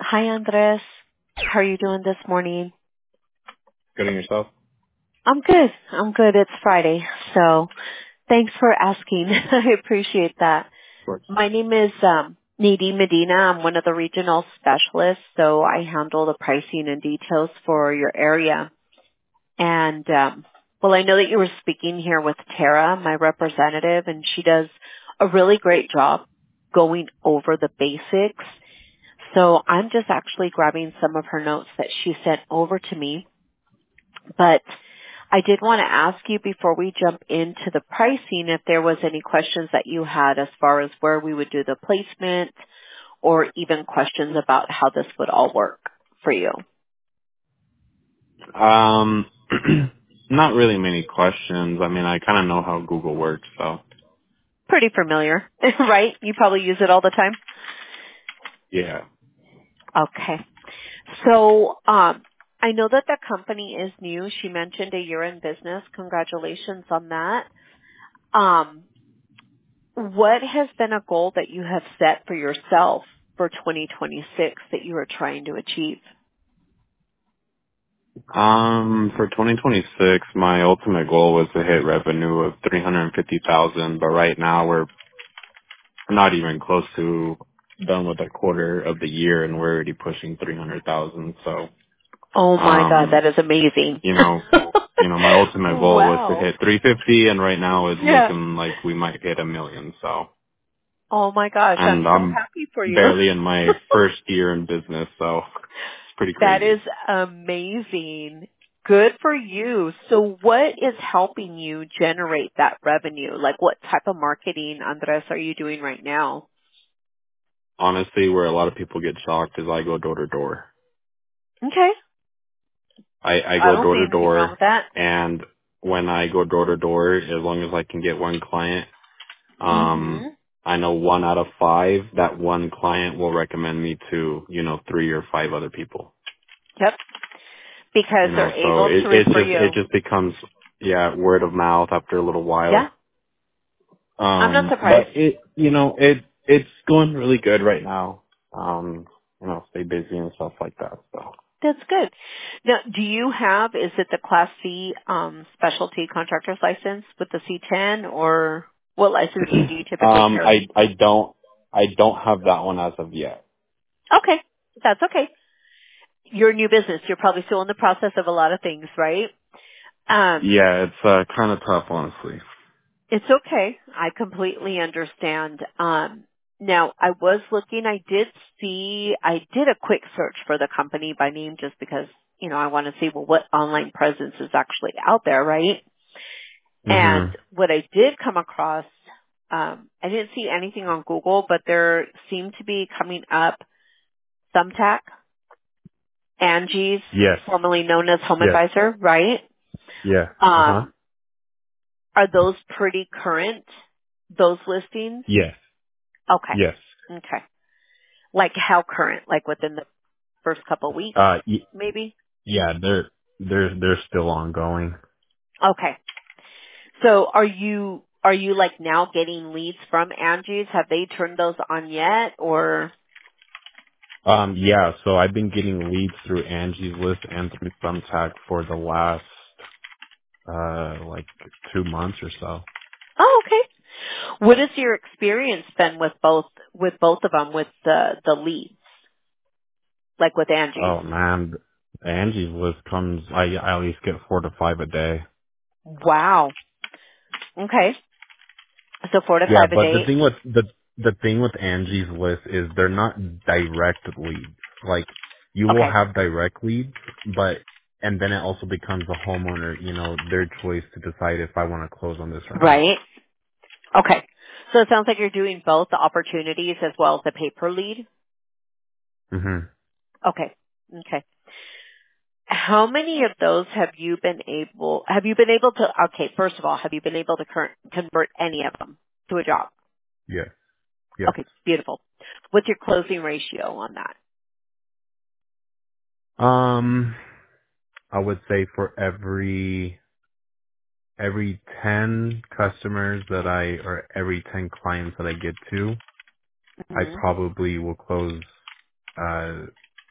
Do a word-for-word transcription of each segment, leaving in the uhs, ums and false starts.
Hi, Andres. How are you doing this morning? Good on yourself? I'm good. I'm good. It's Friday, so thanks for asking. I appreciate that. Of course. My name is um, Nadine Medina. I'm one of the regional specialists, so I handle the pricing and details for your area. And um, well, I know that you were speaking here with Tara, my representative, and she does a really great job going over the basics. So I'm just actually grabbing some of her notes that she sent over to me. But I did want to ask you before we jump into the pricing if there was any questions that you had as far as where we would do the placement or even questions about how this would all work for you. Um, not really many questions. I mean, I kind of know how Google works, so Pretty familiar, right? You probably use it all the time. yeah. Okay. So, um, I know that the company is new. She mentioned a year in business. Congratulations on that. Um, what has been a goal that you have set for yourself for twenty twenty-six that you are trying to achieve? Um, for twenty twenty-six, my ultimate goal was to hit revenue of three hundred fifty thousand, but right now we're not even close to done with a quarter of the year, and we're already pushing three hundred thousand. So, Oh my God, um, that is amazing. you know, you know, my ultimate goal was to Wow. hit three fifty, and right now it's Yeah. looking like we might hit a million. So. Oh my gosh, I'm And so I'm happy for you. barely in my first year in business, so it's pretty That is crazy. amazing. Good for you. So what is helping you generate that revenue? Like what type of marketing, Andres, are you doing right now? Honestly, where a lot of people get shocked is I go door to door. Okay. I, I I go don't door see to anything wrong door, with that. and when I go door to door, as long as I can get one client, Mhm. um, I know one out of five, that one client will recommend me to, you know, three or five other people. Yep. Because You they're know, so able it, to it refer just, it you. just becomes, yeah, word of mouth after a little Yeah. while. I'm not Um, surprised. but it, you know, it, it's going really good right now. Um, you know, stay busy and stuff like that. So, That's good. Now, do you have, is it the Class C um, specialty contractor's license with the C ten, or what licensing do you typically um, carry? I, I don't, I don't have that one as of yet. Okay, that's okay. You're a new business. You're probably still in the process of a lot of things, right? Um, Yeah, it's, uh, kind of tough, honestly. it's okay. I completely understand. Um, now, I was looking, I did see, I did a quick search for the company by name just because, you know, I want to see, well, what online presence is actually out there, right? hmm And what I did come across, um, I didn't see anything on Google, but there seemed to be coming up Thumbtack, Angie's, Yes. formerly known as Home Yes. Advisor, right? Yeah. Uh huh. Um, are those pretty current, those listings? Yes. Okay. Yes. Okay. Like how current? Like within the first couple weeks, Uh, y- maybe? yeah, they're, they're, they're still ongoing. Okay. So are you, are you like now getting leads from Angie's? Have they turned those on yet or? Um, yeah, so I've been getting leads through Angie's List and through Thumbtack for the last, uh, like two months or so. Oh, okay. What has your experience been with both with both of them with the the leads, like with Angie's? Oh man, Angie's List comes, I, I at least get four to five a day. Wow. Okay. So four to Yeah, five a but the day. thing with, the, the thing with Angie's List is they're not direct leads. Like, you will Okay. have direct leads, but, and then it also becomes a homeowner, you know, their choice to decide if I want to close on this or not. Right. Okay. So it sounds like you're doing both the opportunities as well as the pay per lead. hmm Okay. Okay. How many of those have you been able? Have you been able to? Okay. First of all, have you been able to cur- convert any of them to a job? Yes. Yes. Okay. Beautiful. What's your closing ratio on that? Um, I would say for every every ten customers that I or every ten clients that I get to, I Hmm. probably will close uh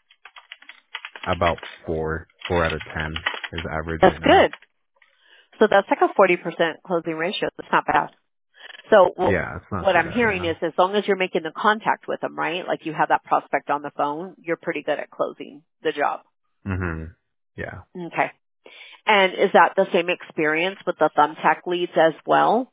about four, four out of ten is average That's right now. good. So that's like a forty percent closing ratio. That's not bad. So well, Yeah, it's not what too I'm bad. hearing Yeah. is as long as you're making the contact with them, right? Like you have that prospect on the phone, you're pretty good at closing the job. Mhm. Yeah. Okay. And is that the same experience with the Thumbtack leads as well?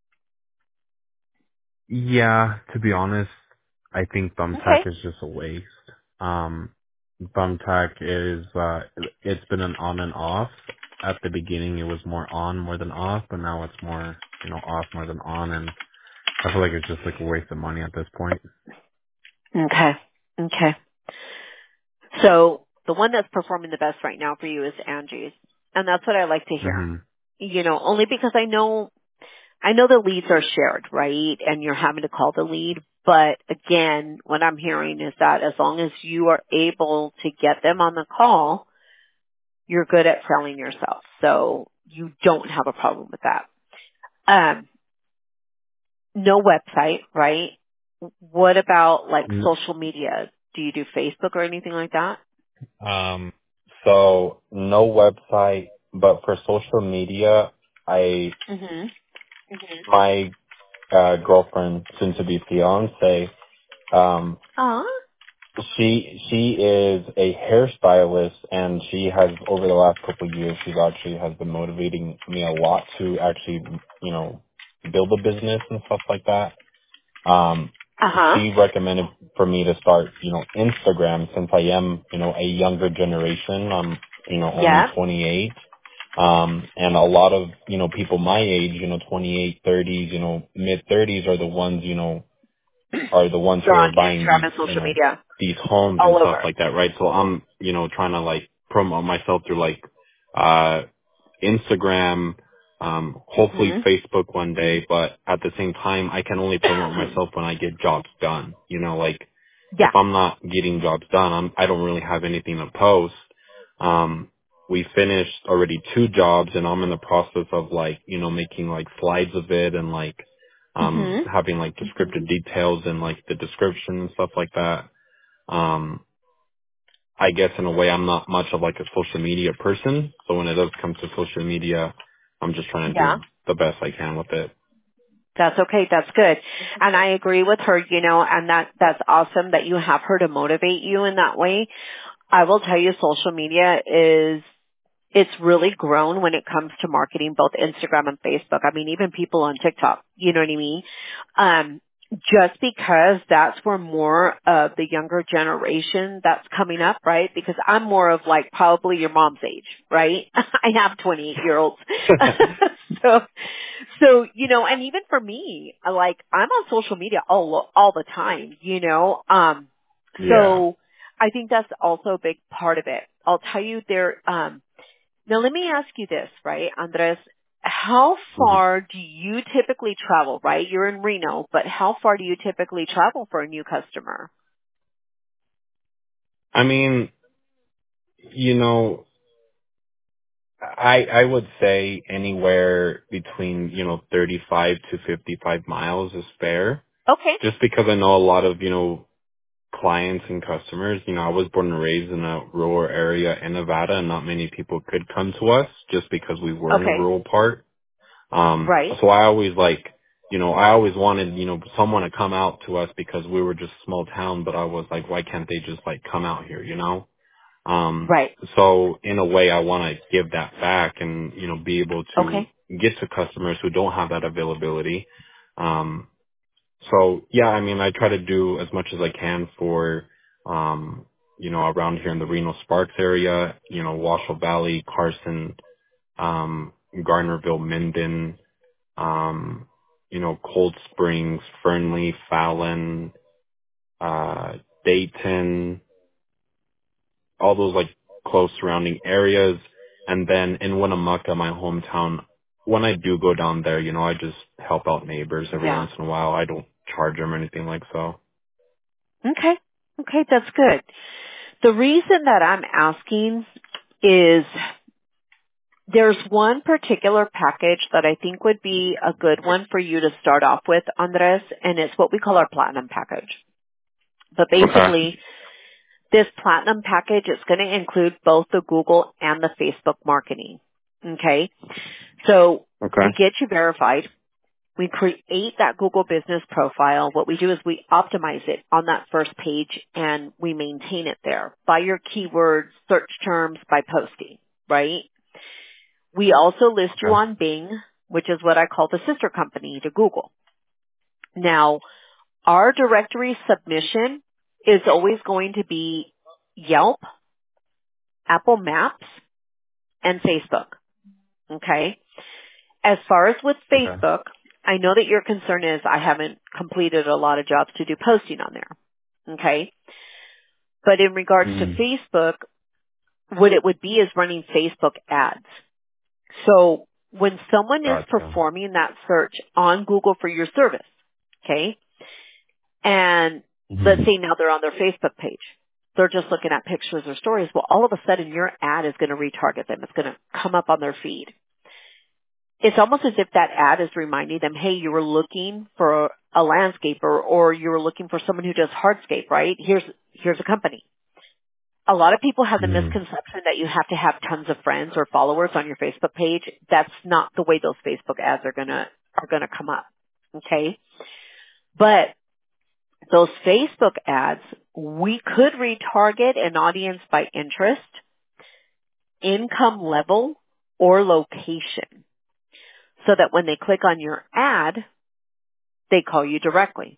Yeah. To be honest, I think Okay. Thumbtack is just a waste. Um, Thumbtack is uh, it's been an on and off. At the beginning, it was more on more than off, but now it's more you know off more than on, and I feel like it's just like a waste of money at this point. Okay. Okay. So the one that's performing the best right now for you is Angie's. And that's what I like to hear. Mhm. You know, only because I know I know the leads are shared, right? And you're having to call the lead. But again, what I'm hearing is that as long as you are able to get them on the call, you're good at selling yourself. So you don't have a problem with that. Um, no website, right? What about like social media? Do you do Facebook or anything like that? Um, so no website, but for social media, I Mhm. my uh, girlfriend, soon to be fiance, um, Ah. she she is a hairstylist, and she has over the last couple of years, she's actually has been motivating me a lot to actually, you know, build a business and stuff like that. Um, Uh huh. she recommended for me to start, you know, Instagram since I am, you know, a younger generation. I'm, you know, only Yeah. twenty-eight. Um, and a lot of, you know, people my age, you know, twenty-eight, thirties, you know, mid thirties are the ones, you know, are the ones You're who are on buying Instagram these, and you social know, media these homes and all stuff over. like that, right? So I'm, you know, trying to like promote myself through like, uh, Instagram, um, hopefully Mhm. Facebook one day, but at the same time, I can only promote myself when I get jobs done. You know, like if Yeah. I'm not getting jobs done, I'm, I don't really have anything to post. Um, we finished already two jobs and I'm in the process of like, you know, making like slides of it and like, um, Mhm. having like descriptive details and like the description and stuff like that. Um, I guess in a way I'm not much of like a social media person. So when it does come to social media, I'm just trying to Yeah. do the best I can with it. That's okay. That's good. And I agree with her, you know, and that, that's awesome that you have her to motivate you in that way. I will tell you social media is it's really grown when it comes to marketing, both Instagram and Facebook. I mean, even people on TikTok, you know what I mean? Um, just because that's where more of the younger generation that's coming up, right? Because I'm more of like probably your mom's age, right? I have twenty-eight year olds. so, so, you know, and even for me, like I'm on social media all, all the time, you know? Um, Yeah. so I think that's also a big part of it. I'll tell you there, um, now let me ask you this, right, Andres? How hmm far do you typically travel, right? You're in Reno, but how far do you typically travel for a new customer? I mean, you know, I, I would say anywhere between, you know, thirty-five to fifty-five miles is fair. Okay. Just because I know a lot of, you know, clients and customers. You know, I was born and raised in a rural area in Nevada, and not many people could come to us just because we were in a Okay. rural part. Um, Right. so I always like, you know, I always wanted, you know, someone to come out to us because we were just a small town, but I was like, why can't they just like come out here, you know? Um, Right. so in a way I want to give that back and, you know, be able to Okay. get to customers who don't have that availability. Um, so yeah, I mean, I try to do as much as I can for, um, you know, around here in the Reno Sparks area, you know, Washoe Valley, Carson, um, Gardnerville, Minden, um, you know, Cold Springs, Fernley, Fallon, uh, Dayton, all those like close surrounding areas. And then in Winnemucca, my hometown, when I do go down there, you know, I just help out neighbors every Yeah. once in a while. I don't charge them or anything like so. Okay. Okay, that's good. The reason that I'm asking is there's one particular package that I think would be a good one for you to start off with, Andres, and it's what we call our platinum package. But Okay. basically, This platinum package is going to include both the Google and the Facebook marketing. Okay? So Okay. we get you verified. We create that Google business profile. What we do is we optimize it on that first page and we maintain it there by your keywords, search terms, by posting, right? We also list you Okay. on Bing, which is what I call the sister company to Google. Now, our directory submission is always going to be Yelp, Apple Maps, and Facebook. Okay? As far as with Okay. Facebook, I know that your concern is I haven't completed a lot of jobs to do posting on there. Okay? But in regards to Mm. Facebook, what it would be is running Facebook ads. So when someone is Gotcha. performing that search on Google for your service, okay, and let's Mm-hmm. say now they're on their Facebook page, they're just looking at pictures or stories, well, all of a sudden your ad is going to retarget them. It's going to come up on their feed. It's almost as if that ad is reminding them, hey, you were looking for a landscaper or you were looking for someone who does hardscape, right? Here's, here's a company. A lot of people have the Mm. misconception that you have to have tons of friends or followers on your Facebook page. That's not the way those Facebook ads are gonna, are gonna come up. Okay? But those Facebook ads, we could retarget an audience by interest, income level, or location so that when they click on your ad, they call you directly.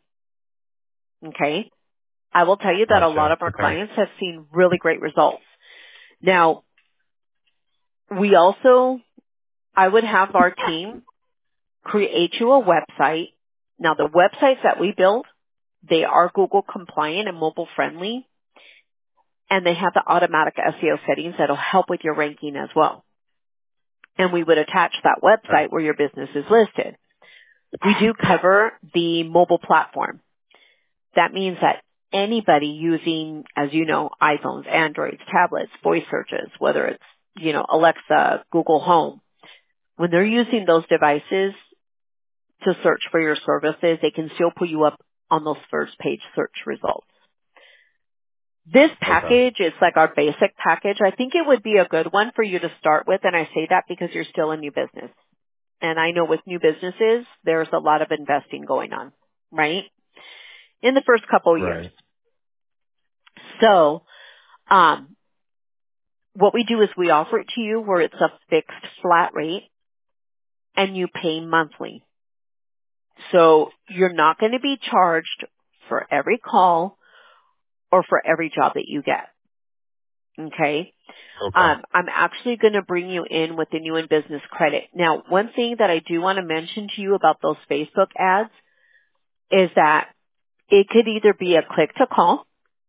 Okay? I will tell you that a lot Gotcha. of our Okay. clients have seen really great results. Now, we also, I would have our team create you a website. Now, the websites that we build, they are Google compliant and mobile friendly, and they have the automatic S E O settings that'll help with your ranking as well. And we would attach that Okay. website where your business is listed. We do cover the mobile platform. That means that anybody using, as you know, iPhones, Androids, tablets, voice searches, whether it's, you know, Alexa, Google Home, when they're using those devices to search for your services, they can still pull you up on those first page search results. This Okay. package is like our basic package. I think it would be a good one for you to start with, and I say that because you're still a new business. And I know with new businesses, there's a lot of investing going on, right? In the first couple of years. Right. So, um, what we do is we offer it to you where it's a fixed flat rate and you pay monthly. So you're not going to be charged for every call or for every job that you get. Okay? Okay. Um, I'm actually going to bring you in with the new in business credit. Now, one thing that I do want to mention to you about those Facebook ads is that it could either be a click to call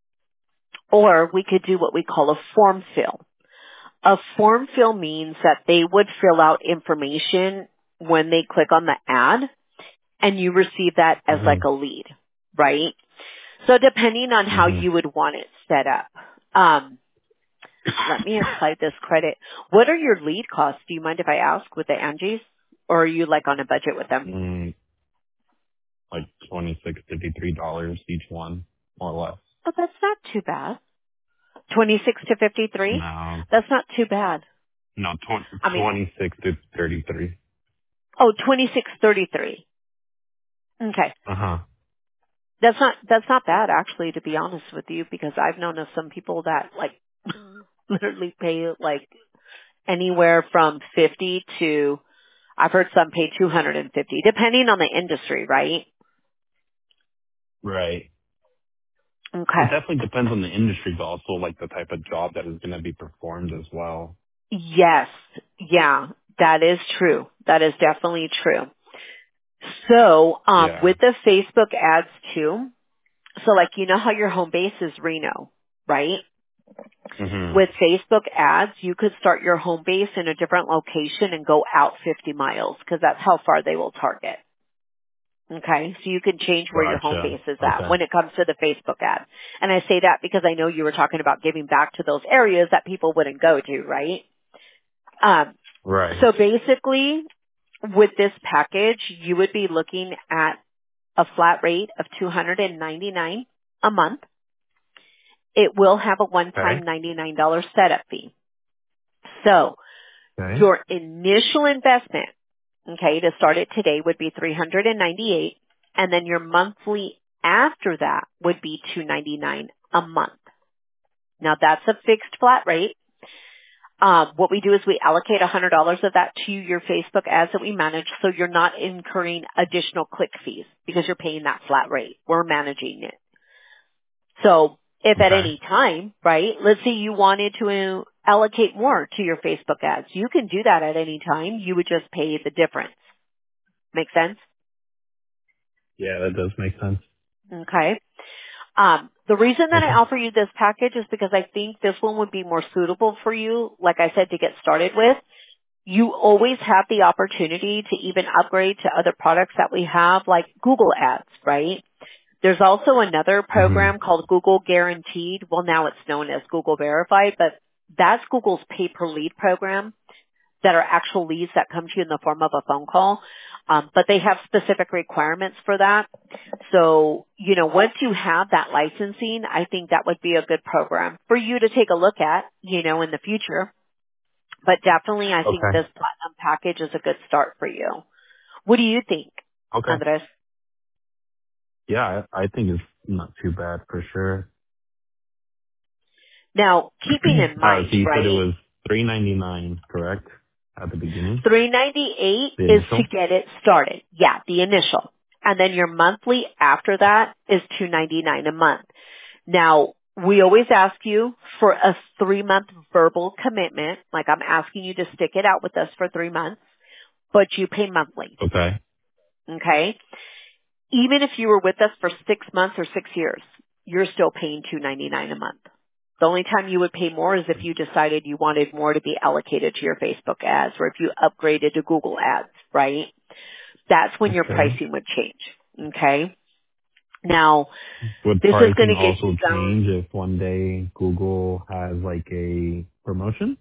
or we could do what we call a form fill. A form fill means that they would fill out information when they click on the ad and you receive that as like a Mm-hmm. lead, right? So depending on how Mm-hmm. you would want it set up, um, let me apply this credit. What are your lead costs? Do you mind if I ask with the Angies? Or are you like on a budget with them? Mm, like twenty-six, fifty-three dollars each one, more or less. Oh, that's not too bad. twenty-six to fifty-three? No. That's not too bad. No, tw- I mean, twenty-six to thirty-three. oh, twenty-six thirty-three. Okay. Uh-huh. That's not, that's not bad actually, to be honest with you, because I've known of some people that like literally pay like anywhere from fifty to, I've heard some pay two hundred fifty, depending on the industry, right? Right. It Okay. definitely depends on the industry, but also like the type of job that is going to be performed as well. Yes. Yeah, that is true. That is definitely true. So, um, Yeah. with the Facebook ads too, so like, you know how your home base is Reno, right? Mhm. With Facebook ads, you could start your home base in a different location and go out fifty miles because that's how far they will target. Okay, so you can change where your home Gotcha. base is at Okay. when it comes to the Facebook ad. And I say that because I know you were talking about giving back to those areas that people wouldn't go to, right? Um, Right. so basically, with this package, you would be looking at a flat rate of two hundred ninety-nine dollars a month, it will have a Okay. one-time ninety-nine dollars setup fee. So Okay. your initial investment, okay, to start it today would be three hundred ninety-eight dollars, and then your monthly after that would be two hundred ninety-nine dollars a month. Now that's a fixed flat rate. Um, what we do is we allocate one hundred dollars of that to your Facebook ads that we manage, so you're not incurring additional click fees because you're paying that flat rate. We're managing it. So if at Okay. any time, right, let's say you wanted to allocate more to your Facebook ads, you can do that at any time. You would just pay the difference. Make sense? Yeah, that does make sense. Okay. Um, the reason that I Okay. offer you this package is because I think this one would be more suitable for you, like I said, to get started with. You always have the opportunity to even upgrade to other products that we have, like Google Ads, right? There's also another hmm program called Google Guaranteed. Well, now it's known as Google Verified, but that's Google's pay-per-lead program that are actual leads that come to you in the form of a phone call. Um, but they have specific requirements for that. So, you know, once you have that licensing, I think that would be a good program for you to take a look at, you know, in the future. But definitely, I think Okay. this platinum package is a good start for you. What do you think, Okay. Andres? Yeah, I, I think it's not too bad for sure. Now, keeping in uh, mind, so you said it right, was three ninety nine, correct? At the beginning, three ninety-eight the is to initial. get it started. Yeah, the initial. And then your monthly after that is two ninety-nine a month. Now, we always ask you for a three month verbal commitment, like I'm asking you to stick it out with us for three months, but you pay monthly. Okay. Okay? Even if you were with us for six months or six years, you're still paying two ninety-nine a month. The only time you would pay more is if you decided you wanted more to be allocated to your Facebook ads or if you upgraded to Google ads, right? That's when your Okay. pricing would change. Okay? Now, Would this is going pricing to get you also down. change if one day Google has like a promotion?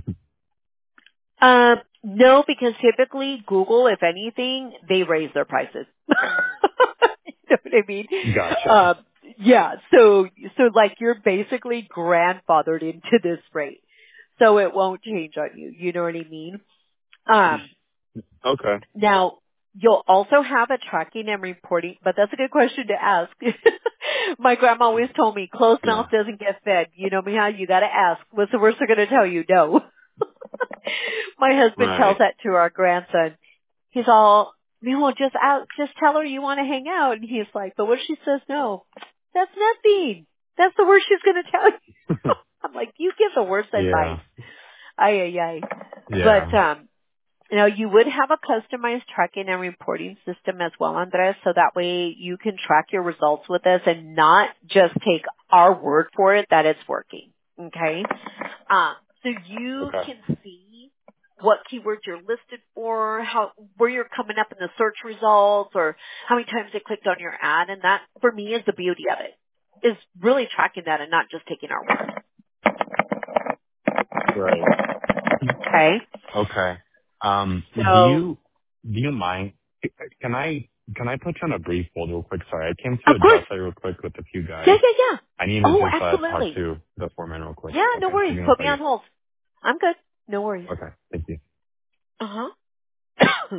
Uh, no, because typically Google, if anything, they raise their prices. you know what I mean? Gotcha. Um, yeah, so, so like you're basically grandfathered into this rate. So it won't change on you. You know what I mean? Um, Okay. now, you'll also have a tracking and reporting, but that's a good question to ask. My grandma always told me, closed mouth Yeah. doesn't get fed. You know me how you gotta ask. What's the worst they're gonna tell you? No. My husband tells Right. that to our grandson. He's all, no, just out, just tell her you want to hang out. And he's like, but what if she says no? That's nothing. That's the worst she's going to tell you. I'm like, you give the worst advice. Yeah. Ay, ay, ay. But, Yeah. um, you know, you would have a customized tracking and reporting system as well, Andres, so that way you can track your results with us and not just take our word for it that it's working. Okay? Um, so you Okay. can see what keywords you're listed for, how, where you're coming up in the search results, or how many times they clicked on your ad, and that, for me, is the beauty of it, is really tracking that and not just taking our word. Right. Okay? Okay. Um, do So, you do you mind? Can I can I put you on a brief hold real quick? Sorry, I came to of a course, job site real quick with a few yeah, guys. yeah, yeah. I need to Oh, just uh, talk absolutely. to the foreman real quick. Yeah, no Okay, worries. give me one Put me on second. hold. I'm good. No worries. Okay, thank you. Uh huh.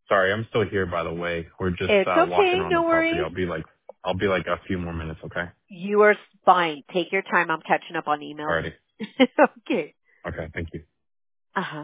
Sorry, I'm still here, by the way. We're just It's uh, walking okay. around the No property. worries. I'll be like, I'll be like a few more minutes, okay? You are fine. Take your time. I'm catching up on emails. Alrighty. Okay. Okay, thank you. Uh-huh.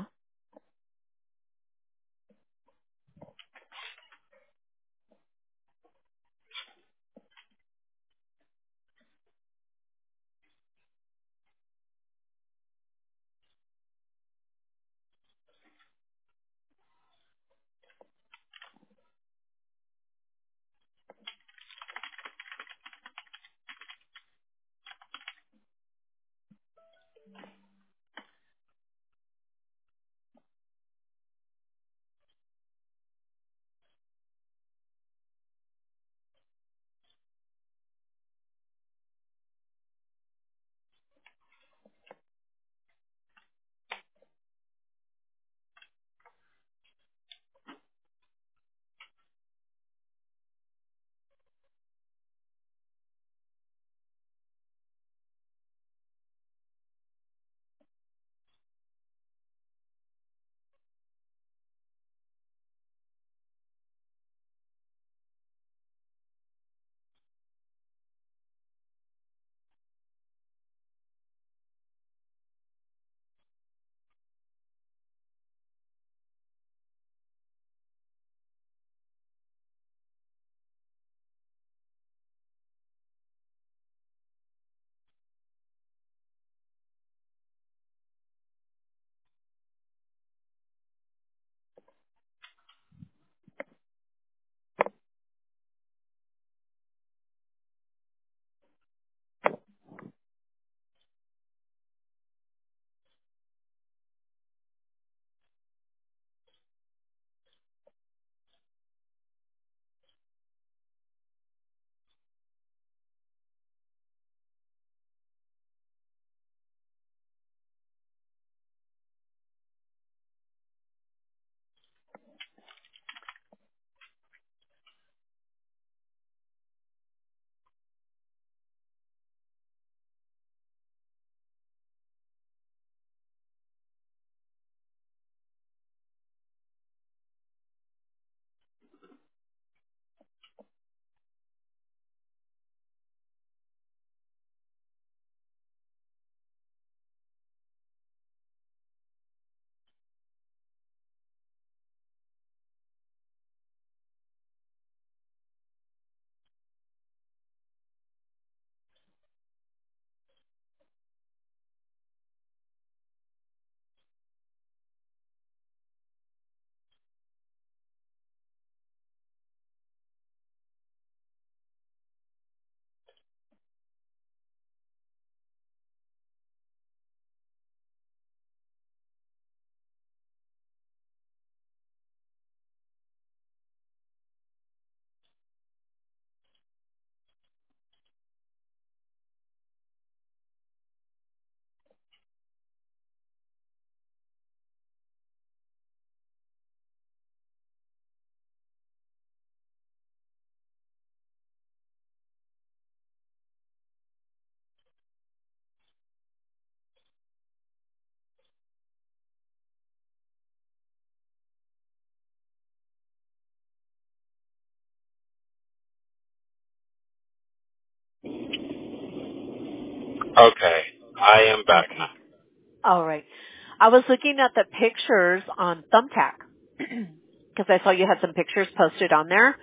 Okay, I am back now. Okay. All right. I was looking at the pictures on Thumbtack because I saw you had some pictures posted on there.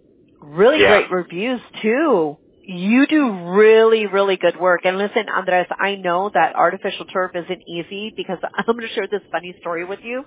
Really Yeah. great reviews too. You do really, really good work. And listen, Andres, I know that artificial turf isn't easy because I'm going to share this funny story with you.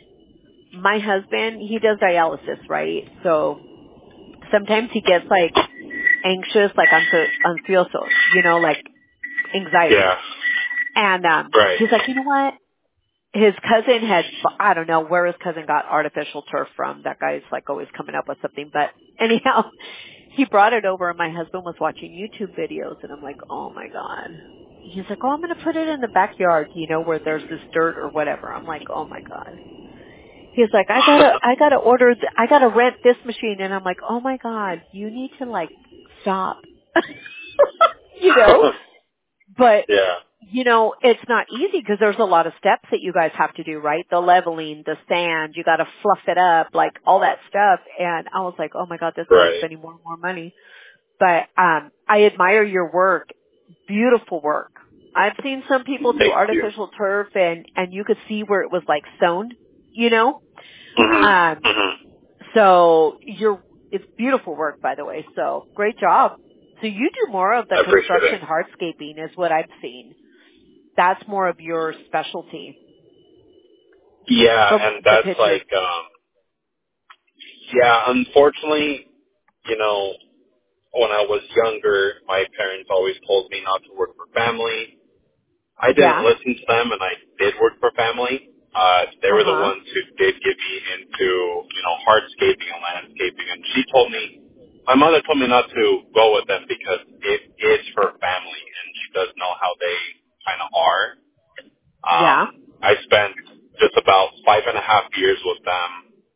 My husband, he does dialysis, right? So sometimes he gets like anxious, like ansi- ansioso, you know, like anxiety. Yeah. And um Right. he's like, you know what? His cousin had, I don't know where his cousin got artificial turf from. That guy's like always coming up with something. But anyhow, he brought it over and my husband was watching YouTube videos and I'm like, oh my God. He's like, oh, I'm going to put it in the backyard, you know, where there's this dirt or whatever. I'm like, oh my God. He's like, I gotta, I gotta order, th- I gotta rent this machine. And I'm like, oh my God, you need to like stop, you know, but Yeah. you know, it's not easy because there's a lot of steps that you guys have to do, right? The leveling, the sand, you got to fluff it up, like all that stuff. And I was like, oh my God, this guy's Right. spending more and more money. But um, I admire your work. Beautiful work. I've seen some people do Thank artificial you. turf and, and you could see where it was like sewn, you know? Mm-hmm. Um, Mm-hmm. so you're, it's beautiful work, by the way. So great job. So you do more of the I appreciate construction it. hardscaping is what I've seen. That's more of your specialty Yeah, from and the that's pictures. like, um, yeah, unfortunately, you know, when I was younger, my parents always told me not to work for family. I didn't Yeah. listen to them, and I did work for family. Uh, they Uh were the huh. ones who did get me into, you know, hardscaping and landscaping. And she told me, my mother told me not to go with them because it is her family, and she does know how they kind of are. Um, Yeah. I spent just about five and a half years with them,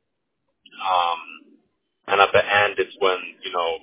um, and at the end, it's when, you know,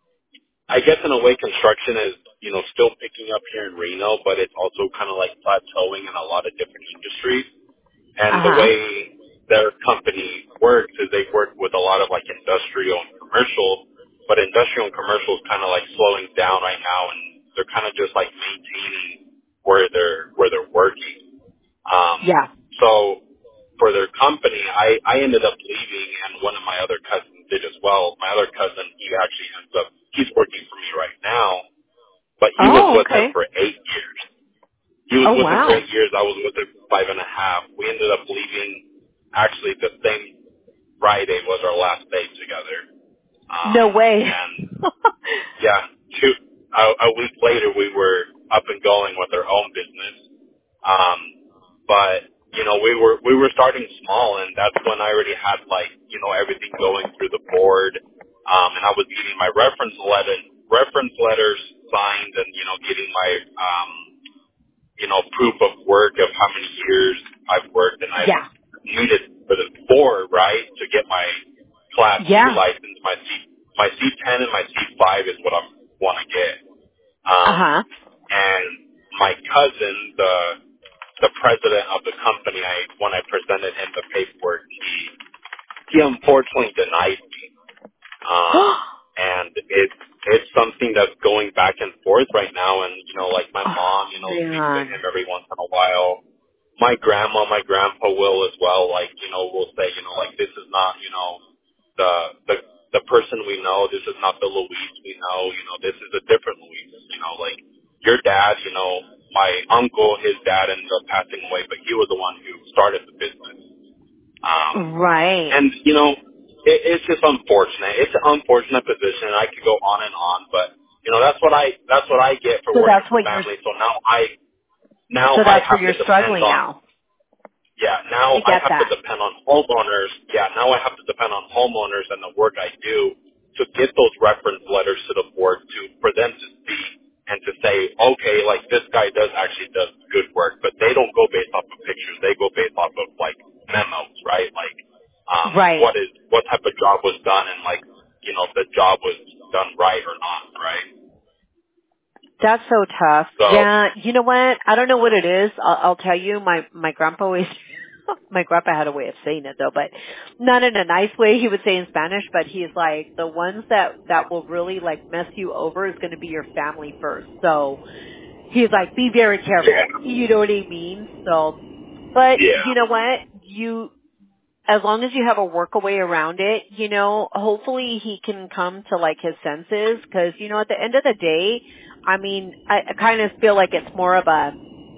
I guess in a way construction is, you know, still picking up here in Reno, but it's also kind of like plateauing in a lot of different industries. And Uh the huh. way their company works is they work with a lot of like industrial and commercial, but industrial and commercial is kind of like slowing down right now, and they're kind of just like maintaining where they're where they're working. Um, Yeah. so for their company, I I ended up leaving, and one of my other cousins did as well. My other cousin, he actually ends up he's working for me right now, but he was Oh, with them okay. for eight years. He was Oh, with him for wow. eight years. I was with him for five and a half. We ended up leaving. Actually, the same Friday was our last day together. Um, No way. and yeah, two a, a week later, we were up and going with our own business. Um, but you know, we were we were starting small, and that's when I already had like you know everything going through the board. Um, and I was getting my reference letter reference letters signed, and you know, getting my um, you know, proof of work of how many years I've worked, and I Yeah. needed for the board, right, to get my Class two Yeah. license. My C, my C ten and my C five is what I want to get. Uh Um, huh. and my cousin, the the president of the company, I when I presented him the paperwork, he he unfortunately denied me. Um, and it it's something that's going back and forth right now. And you know, like my Oh, mom, you know, speaks to man. him every once in a while. My grandma, my grandpa will as well. Like you know, will say, you know, like this is not, you know, the the the person we know. This is not the Luis we know. You know, this is a different Luis. You know, like your dad. You know, my uncle, his dad ended up passing away, but he was the one who started the business. Um, Right. and you know, it, it's just unfortunate. It's an unfortunate position, and I could go on and on. But you know, that's what I that's what I get for So working that's for what you're, family. So now I now so I that's where have to you're depend struggling on now. yeah. Now I I get have to that. depend on homeowners. Yeah. Now I have to depend on homeowners and the work I do to get those reference letters to the board to for them to see and to say, okay, like this guy does actually does good work, but they don't go based off of pictures. They go based off of like memos, right? Like, um, Right. what is what type of job was done and like, you know, if the job was done right or not, right? That's so tough. So Yeah. You know what? I don't know what it is. I'll, I'll tell you. My my grandpa always. My grandpa had a way of saying it though, but not in a nice way. He would say in Spanish, but he's like the ones that that will really like mess you over is going to be your family first. So he's like, be very yeah, careful. You know what I mean? So, but yeah. you know what? You as long as you have a workaway around it, you know, hopefully he can come to like his senses because, you know, at the end of the day, I mean, I, I kind of feel like it's more of a,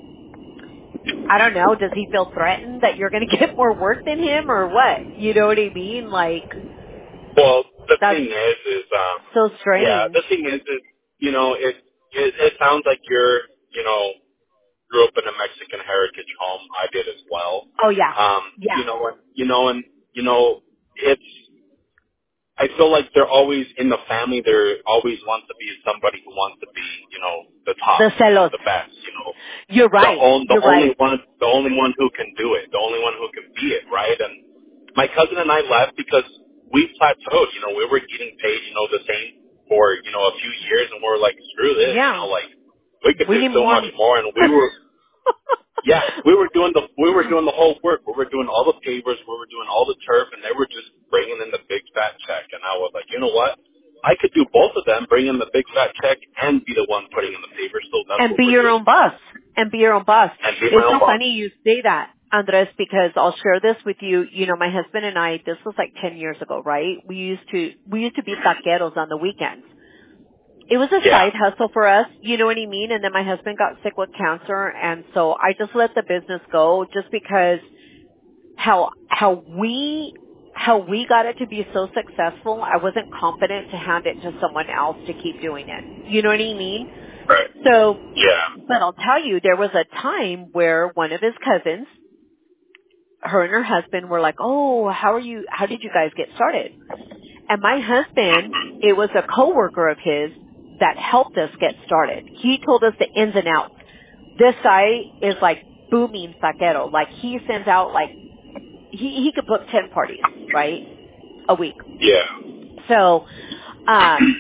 I don't know, does he feel threatened that you're going to get more work than him or what? You know what I mean? Like, Well, the that's thing is, is um, so yeah, strange. the thing is, is you know, it, it it sounds like you're, you know, grew up in a Mexican heritage home. I did as well. Oh yeah. Um, Yeah. you know, and you know, and you know, it's I feel like they're always in the family. There always wants to be somebody who wants to be, you know, the The top, you know, celos. the best, you know, You're the right. on, the You're only right. one, the only one who can do it, the only one who can be it, right? And my cousin and I left because we plateaued. You know, we were getting paid, you know, the same for you know a few years, and we we're like, screw this, you Yeah. know, like we could We do need so more. much more, and we were. Yeah, we were doing the we were doing the whole work. We were doing all the pavers, we were doing all the turf, and they were just bringing in the big fat check. And I was like, you know what? I could do both of them, bring in the big fat check, and be the one putting in the pavers. So that's And what be we're your doing. own boss. And be your own boss. And be my It's own so boss. funny you say that, Andres, because I'll share this with you. You know, my husband and I, this was like ten years ago, right? We used to, we used to be taqueros on the weekends. It was a Yeah. side hustle for us, you know what I mean? And then my husband got sick with cancer, and so I just let the business go just because how, how we, how we got it to be so successful, I wasn't confident to hand it to someone else to keep doing it. You know what I mean? Right. So, Yeah. but I'll tell you, there was a time where one of his cousins, her and her husband were like, oh, how are you, how did you guys get started? And my husband, it was a coworker of his that helped us get started. He told us the ins and outs. This guy is like booming taquero. Like he sends out like, he, he could book ten parties, right? A week. Yeah. So, um,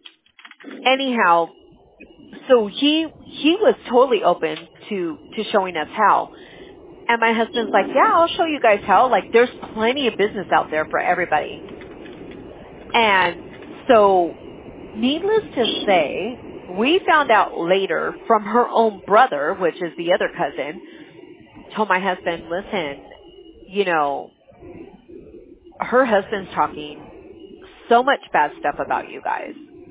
anyhow, so he, he was totally open to, to showing us how. And my husband's like, yeah, I'll show you guys how. Like there's plenty of business out there for everybody. And so, needless to say, we found out later from her own brother, which is the other cousin, told my husband, listen, you know, her husband's talking so much bad stuff about you guys.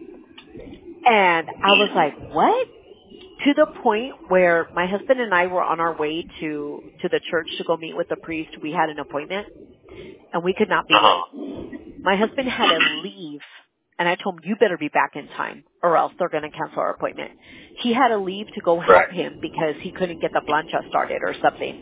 And I was like, what? To the point where my husband and I were on our way to, to the church to go meet with the priest. We had an appointment and we could not be late. Uh-huh. My husband had to leave, and I told him, you better be back in time or else they're going to cancel our appointment. He had to leave to go help Right. him because he couldn't get the plancha started or something.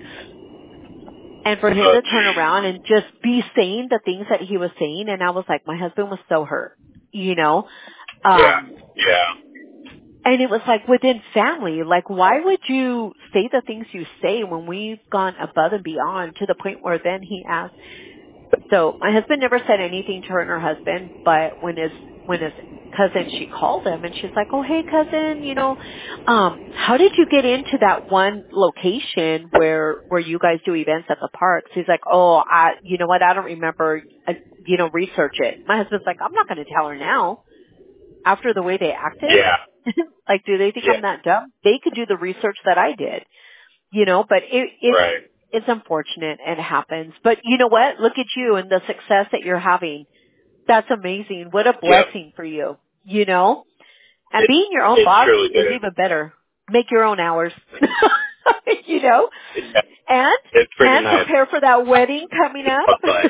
And for him Uh, to turn around and just be saying the things that he was saying, and I was like, my husband was so hurt, you know? yeah. Um, Yeah. and it was like within family, like why would you say the things you say when we've gone above and beyond to the point where then he asked, so my husband never said anything to her and her husband, but when his when his cousin, she called him and she's like, oh hey cousin, you know, um, how did you get into that one location where where you guys do events at the parks? He's like, oh, I, you know what, I don't remember. I, you know, research it. My husband's like, I'm not going to tell her now. After the way they acted, Yeah. like, do they think Yeah. I'm that dumb? They could do the research that I did, you know. But it it's Right. it's unfortunate and it happens. But you know what? Look at you and the success that you're having. That's amazing. What a Yep. blessing for you, you know? And It, being your own it boss truly is is. even better. Make your own hours, you know? Yeah. And, It's pretty and nice. prepare for that wedding coming up. But,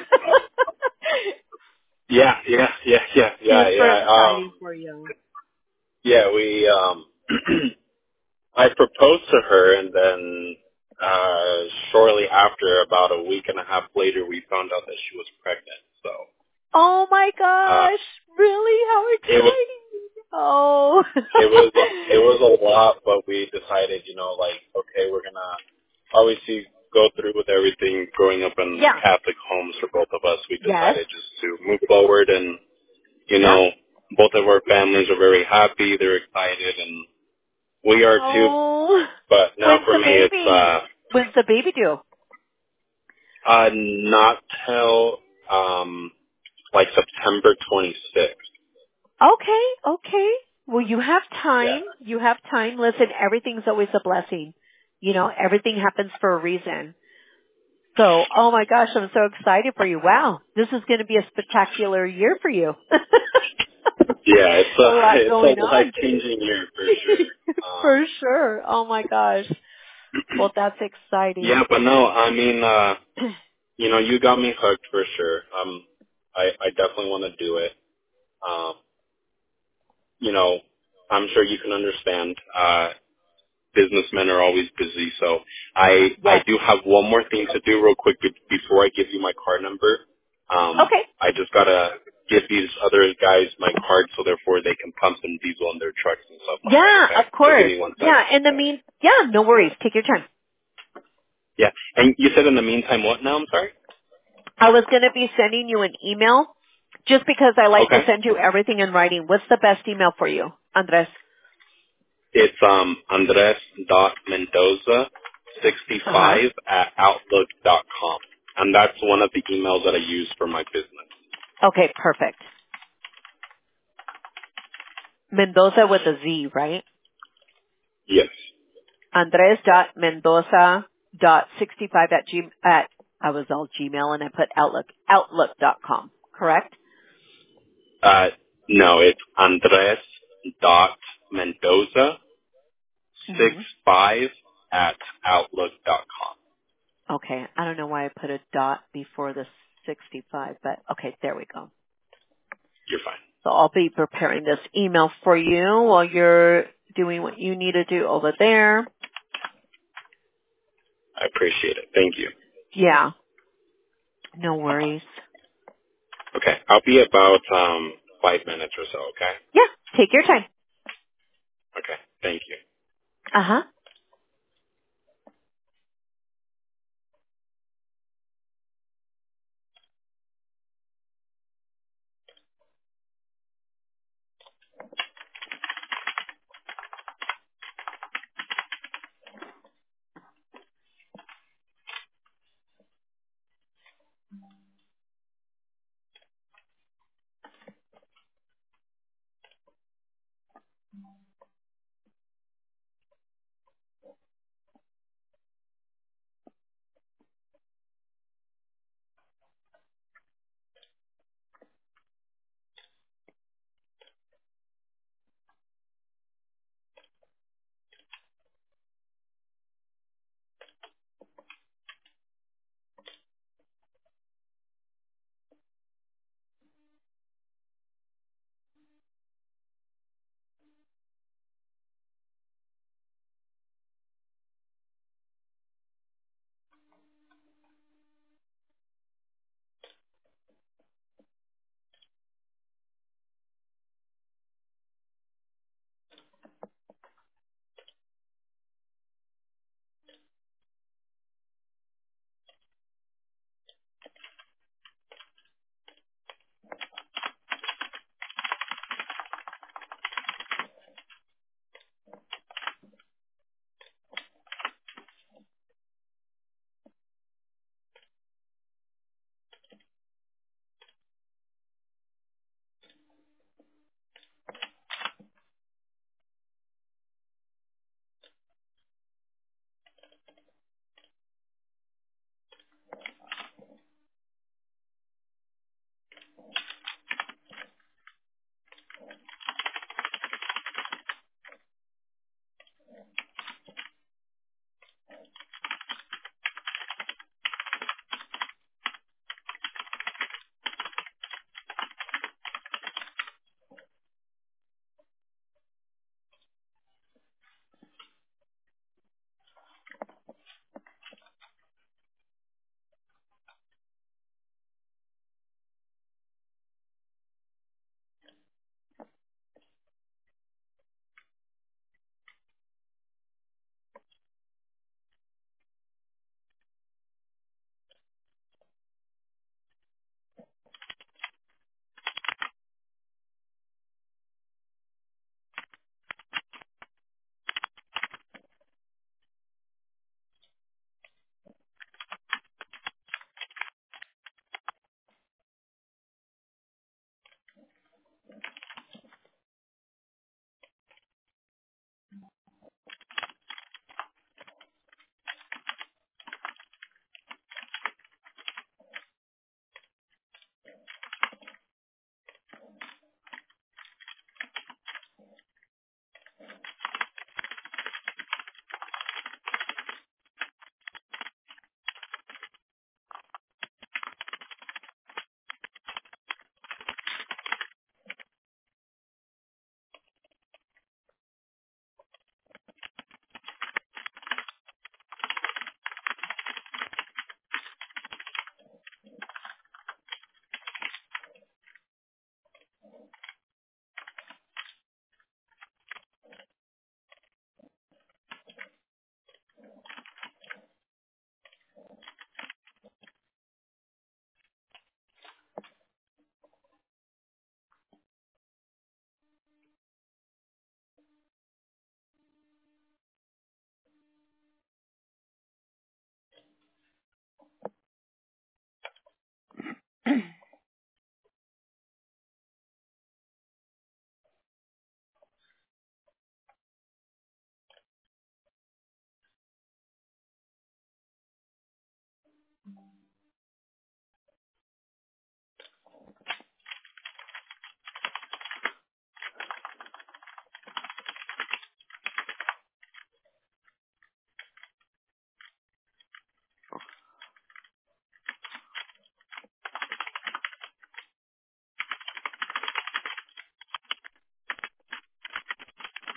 yeah, yeah, yeah, yeah, yeah, Super yeah. Um, exciting for you. yeah, we, um, I proposed to her, and then uh, shortly after, about a week and a half later, we found out that she was pregnant. So Oh my uh, gosh. Really? How it was exciting. Oh. it was it was a lot, but we decided, you know, like, okay, we're gonna obviously go through with everything. Growing up in Yeah. Catholic homes for both of us, we Yes. decided just to move forward, and you Yeah. know, both of our families are very happy. They're excited, and we are too. Oh. But now When's for the me, it's baby? uh, When's the baby due? uh not till um like September twenty-sixth. Okay. Okay. Well, you have Yeah. time. You have time. Listen, everything's always a blessing. You know, everything happens for a reason. So, oh my gosh, I'm so excited for you. Wow. This is going to be a spectacular year for you. Yeah, it's A a lot going it's a life on. changing year for sure. Um, For sure. Oh my gosh. Well, that's exciting. yeah, but no, I mean, uh, you know, you got me hooked for sure. Um, I I definitely want to do it. Um, you know, I'm sure you can understand. Uh, businessmen are always busy, so I I Yes. do have one more thing to do real quick be- before I give you my card number. Um, Okay. I just gotta give these other guys my card, so therefore they can pump some diesel in their trucks and stuff like that. Yeah, Okay, of just give course. me one second. Yeah, in the mean, yeah, no worries. Take your time. Yeah, and you said in the meantime what now? I'm sorry. I was going to be sending you an email just because I like to Okay. send you everything in writing. What's the best email for you, Andres? It's um Andres dot Mendoza sixty Uh-huh. five at outlook dot com, and that's one of the emails that I use for my business. Okay, perfect. Mendoza with a Z, right? Yes, Andres dot Mendoza dot sixty five at G at I was all Gmail and I put Outlook Outlook dot com. Correct? uh, no, it's Andres dot Mendoza six hmm five at outlook dot com. Okay. I don't know why I put a dot before the sixty-five, but okay, there we go. You're fine. So I'll be preparing this email for you while you're doing what you need to do over there. I appreciate it. Thank you. Yeah, no worries. Okay, I'll be about um five minutes or so. Okay. Yeah, take your time. Okay. Thank you. Uh-huh.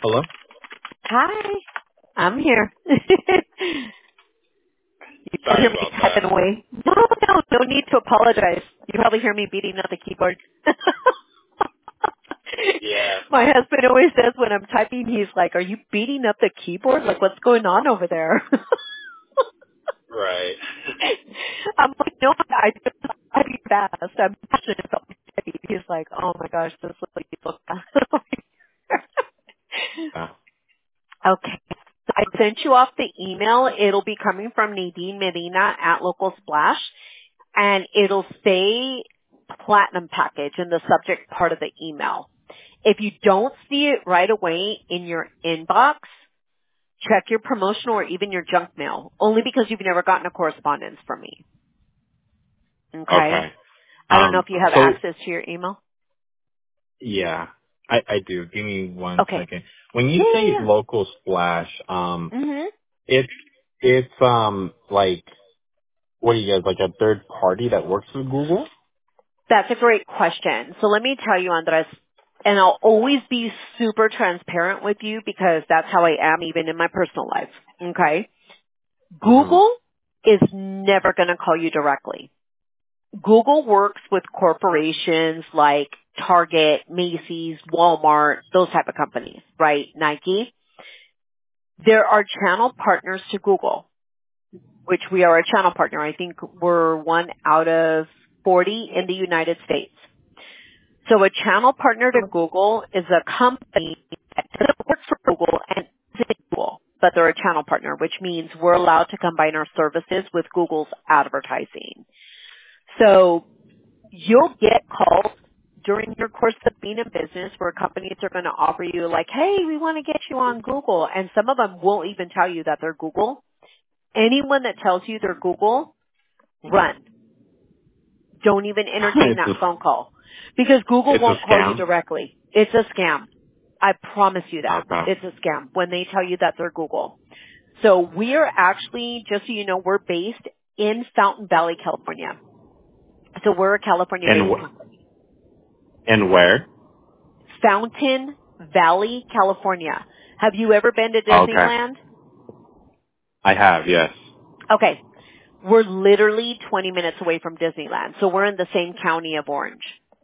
Hello? Hi. I'm here. You probably Sorry hear me about that. typing away. No, no, no need to apologize. You probably hear me beating up the keyboard. Yeah, My husband always says when I'm typing, he's like, "Are you beating up the keyboard? Like, what's going on over there?" right. I'm like, "No, I just typing fast. I'm passionate about my typing." He's like, "Oh my gosh, this looks like you look fast." Uh, Okay. So I sent you off the email. It'll be coming from Nadine Medina at Local Splash, and it'll say Platinum Package in the subject part of the email. If you don't see it right away in your inbox, check your promotional or even your junk mail, only because you've never gotten a correspondence from me. Okay? okay. I don't know if Um, you have so, access to your email. yeah, I, I do. Give me one Okay. second. When you Yeah, say yeah, local splash, um, yeah. hmm it's, it's, um, like, what are you guys, like a third party that works with Google? That's a great question. So let me tell you, Andres, and I'll always be super transparent with you because that's how I am even in my personal life. Okay? Mm-hmm. Google is never going to call you directly. Google works with corporations like Target, Macy's, Walmart, those type of companies, right? Nike. There are channel partners to Google, which we are a channel partner. I think we're one out of forty in the United States. So a channel partner to Google is a company that doesn't work for Google and isn't Google, but they're a channel partner, which means we're allowed to combine our services with Google's advertising. So you'll get calls during your course of being in business where companies are going to offer you like, hey, we want to get you on Google. And some of them won't even tell you that they're Google. Anyone that tells you they're Google, run. Don't even entertain it's that a, phone call because Google it's won't a call you scam? directly. It's a scam. I promise you that. Okay. It's a scam when they tell you that they're Google. So we are actually, just so you know, we're based in Fountain Valley, California. So we're a And, California-based wh- company. and where? Fountain Valley, California. Have you ever been to Okay. Disneyland? I have, yes. Okay. We're literally twenty minutes away from Disneyland. So we're in the same county of Orange.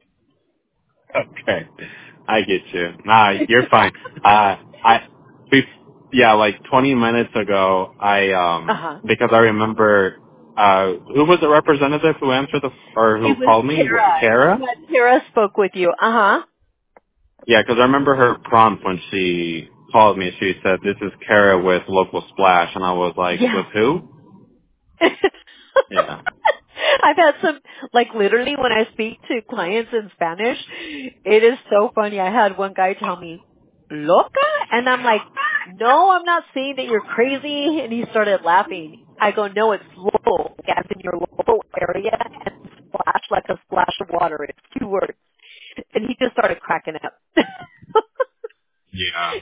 Okay. I get you. Nah, you're fine. Uh, I, be- yeah, like twenty minutes ago, I, um, Uh-huh. because I remember, uh, who was the representative who answered the, or who It was called me? Tara. Kara? Yeah, Tara spoke with you. Uh-huh. Yeah, because I remember her prompt when she called me. She said, "This is Kara with Local Splash," and I was like, Yeah. "With who?" Yeah. I've had some, like literally when I speak to clients in Spanish, it is so funny. I had one guy tell me, loca? And I'm like, no, I'm not saying that you're crazy. And he started laughing. I go, no, it's local, like as in your local area, and splash like a splash of water. It's two words. And he just started cracking up. Yeah.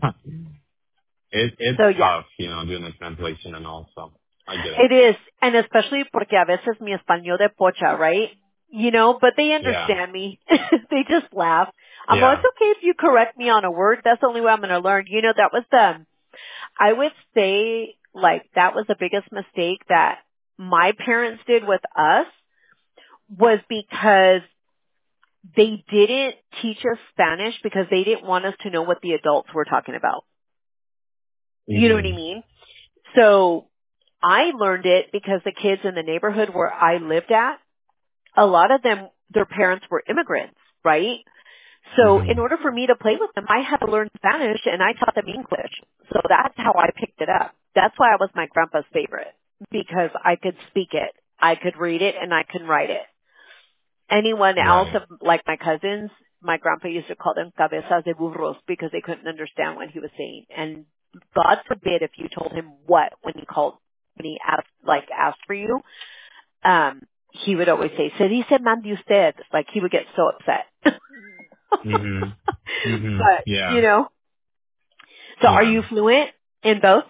it it's So yeah. tough, you know, doing the translation and all. So I get it. It is, and especially porque a veces mi español de pocha, right? You know, but they Yeah. understand me. They just laugh. I'm like, Yeah. it's okay if you correct me on a word. That's the only way I'm going to learn. You know, that was the, I would say, like, that was the biggest mistake that my parents did with us was because they didn't teach us Spanish because they didn't want us to know what the adults were talking about. You know what I Mhm. mean? So I learned it because the kids in the neighborhood where I lived at, a lot of them, their parents were immigrants, right? So in Mhm. order for me to play with them, I had to learn Spanish and I taught them English. So that's how I picked it up. That's why I was my grandpa's favorite because I could speak it, I could read it, and I could write it. Anyone else Right. of like my cousins, my grandpa used to call them cabezas de burros because they couldn't understand what he was saying. And God forbid if you told him what when he called when he asked like asked for you, um, he would always say, "Se dice mande usted." Like he would get so upset. Mhm. Mhm. But you Yeah. know, so are Yeah. you fluent in both?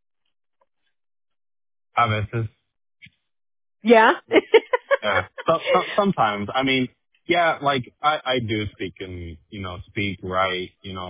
A veces. Yeah. Yeah. So, so, sometimes. I mean, yeah, like I I do speak and you know speak right. You know,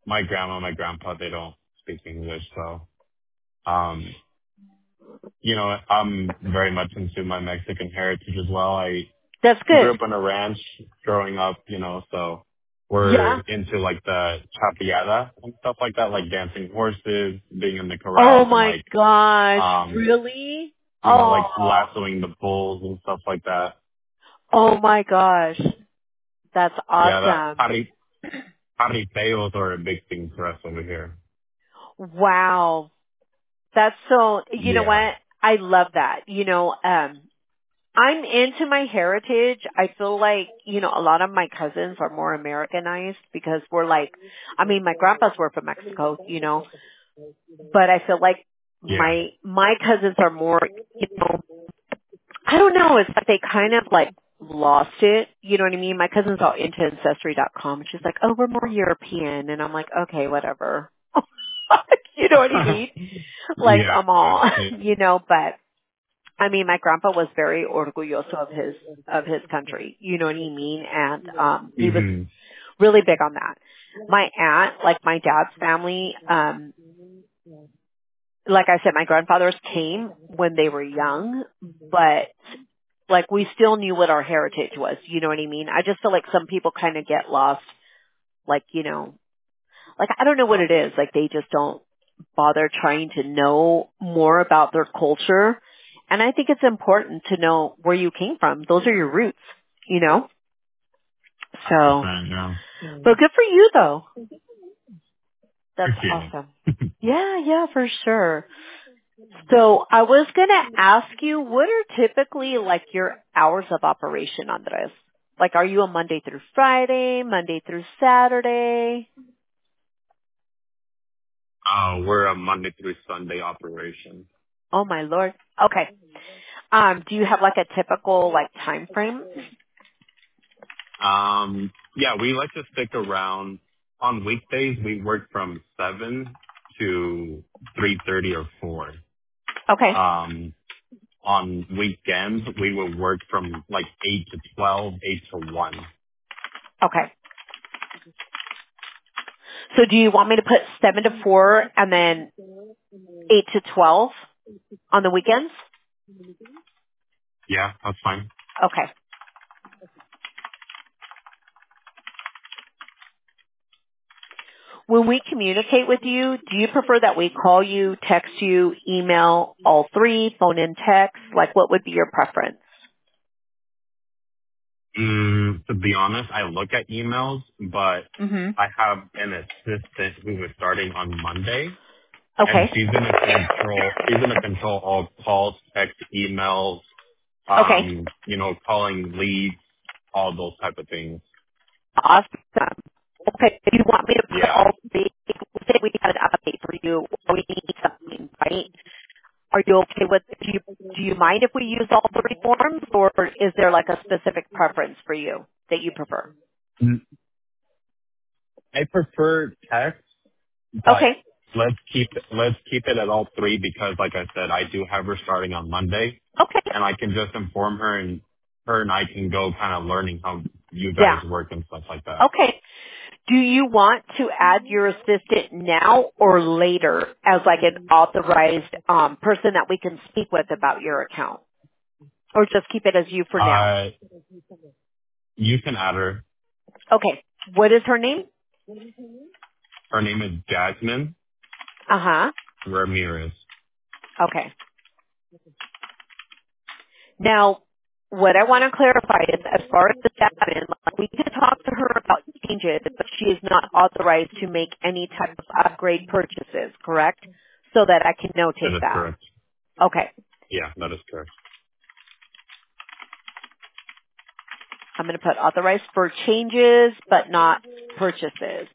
my grandma, my grandpa, they don't speak English, so um, you know, I'm very much into my Mexican heritage as well. I That's grew good. up on a ranch growing up, you know, so we're Yeah. into like the chapeada and stuff like that, like dancing horses, being in the Oh corrals and my like, gosh. um, Really? you know, like Oh. lassoing the bulls and stuff like that. Oh my gosh. That's Yeah, that awesome. jari- jaripeos are a big thing for us over here. Wow. That's so, you know Yeah. what? I love that. You know, um, I'm into my heritage. I feel like, you know, a lot of my cousins are more Americanized because we're like, I mean, my grandpas were from Mexico, you know, but I feel like Yeah. my, my cousins are more, you know, I don't know, it's like they kind of like lost it. You know what I mean? My cousin's all into ancestry dot com. She's like, oh, we're more European. And I'm like, okay, whatever. You know what I mean? Like, yeah. I'm all, Yeah. you know, but I mean, my grandpa was very orgulloso of his, of his country. You know what I mean? And, um, he was hmm really big on that. My aunt, like my dad's family, um, like I said, my grandfathers came when they were young, but like we still knew what our heritage was. You know what I mean? I just feel like some people kind of get lost, like, you know, like I don't know what it is. Like they just don't bother trying to know more about their culture. And I think it's important to know where you came from. Those are your roots, you know? So, Yeah. but good for you though. That's Appreciate awesome. Yeah, yeah, for sure. So I was going to ask you, what are typically like your hours of operation, Andres? Like, are you a Monday through Friday, Monday through Saturday? Uh, we're a Monday through Sunday operation. Oh my Lord. Okay. Um, do you have like a typical like time frame? Um, yeah, we like to stick around. On weekdays, we work from seven to three thirty or four. Okay. Um, on weekends, we will work from like eight to twelve, eight to one. Okay. So do you want me to put seven to four and then eight to twelve on the weekends? Yeah, that's fine. Okay. When we communicate with you, do you prefer that we call you, text you, email, all three, phone and text? Like what would be your preference? Mm, to be honest, I look at emails, but hmm I have an assistant who is starting on Monday, and Okay. she's gonna control. She's gonna control all calls, text, emails, Okay. um, you know, calling leads, all those type of things. Awesome. Okay. Do you want me to put Yeah. all three? Say we had an update for you or we need something, right? Are you okay with, do you, do you mind if we use all three forms or is there like a specific preference for you that you prefer? Mm, I prefer text, but Okay. let's keep let's keep it at all three because, like I said, I do have her starting on Monday, Okay. and I can just inform her, and her and I can go kind of learning how you guys Yeah. work and stuff like that. Okay. Do you want to add your assistant now or later as like an authorized um, person that we can speak with about your account? Or just keep it as you for now? Uh, you can add her. Okay. What is her name? Her name is Jasmine Uh-huh. Ramirez. Okay. Now, what I want to clarify is as far as the admin, like we can talk to her about changes, but she is not authorized to make any type of upgrade purchases, correct? So that I can That notate is that. correct. Okay. Yeah, that is correct. I'm going to put authorized for changes, but not purchases.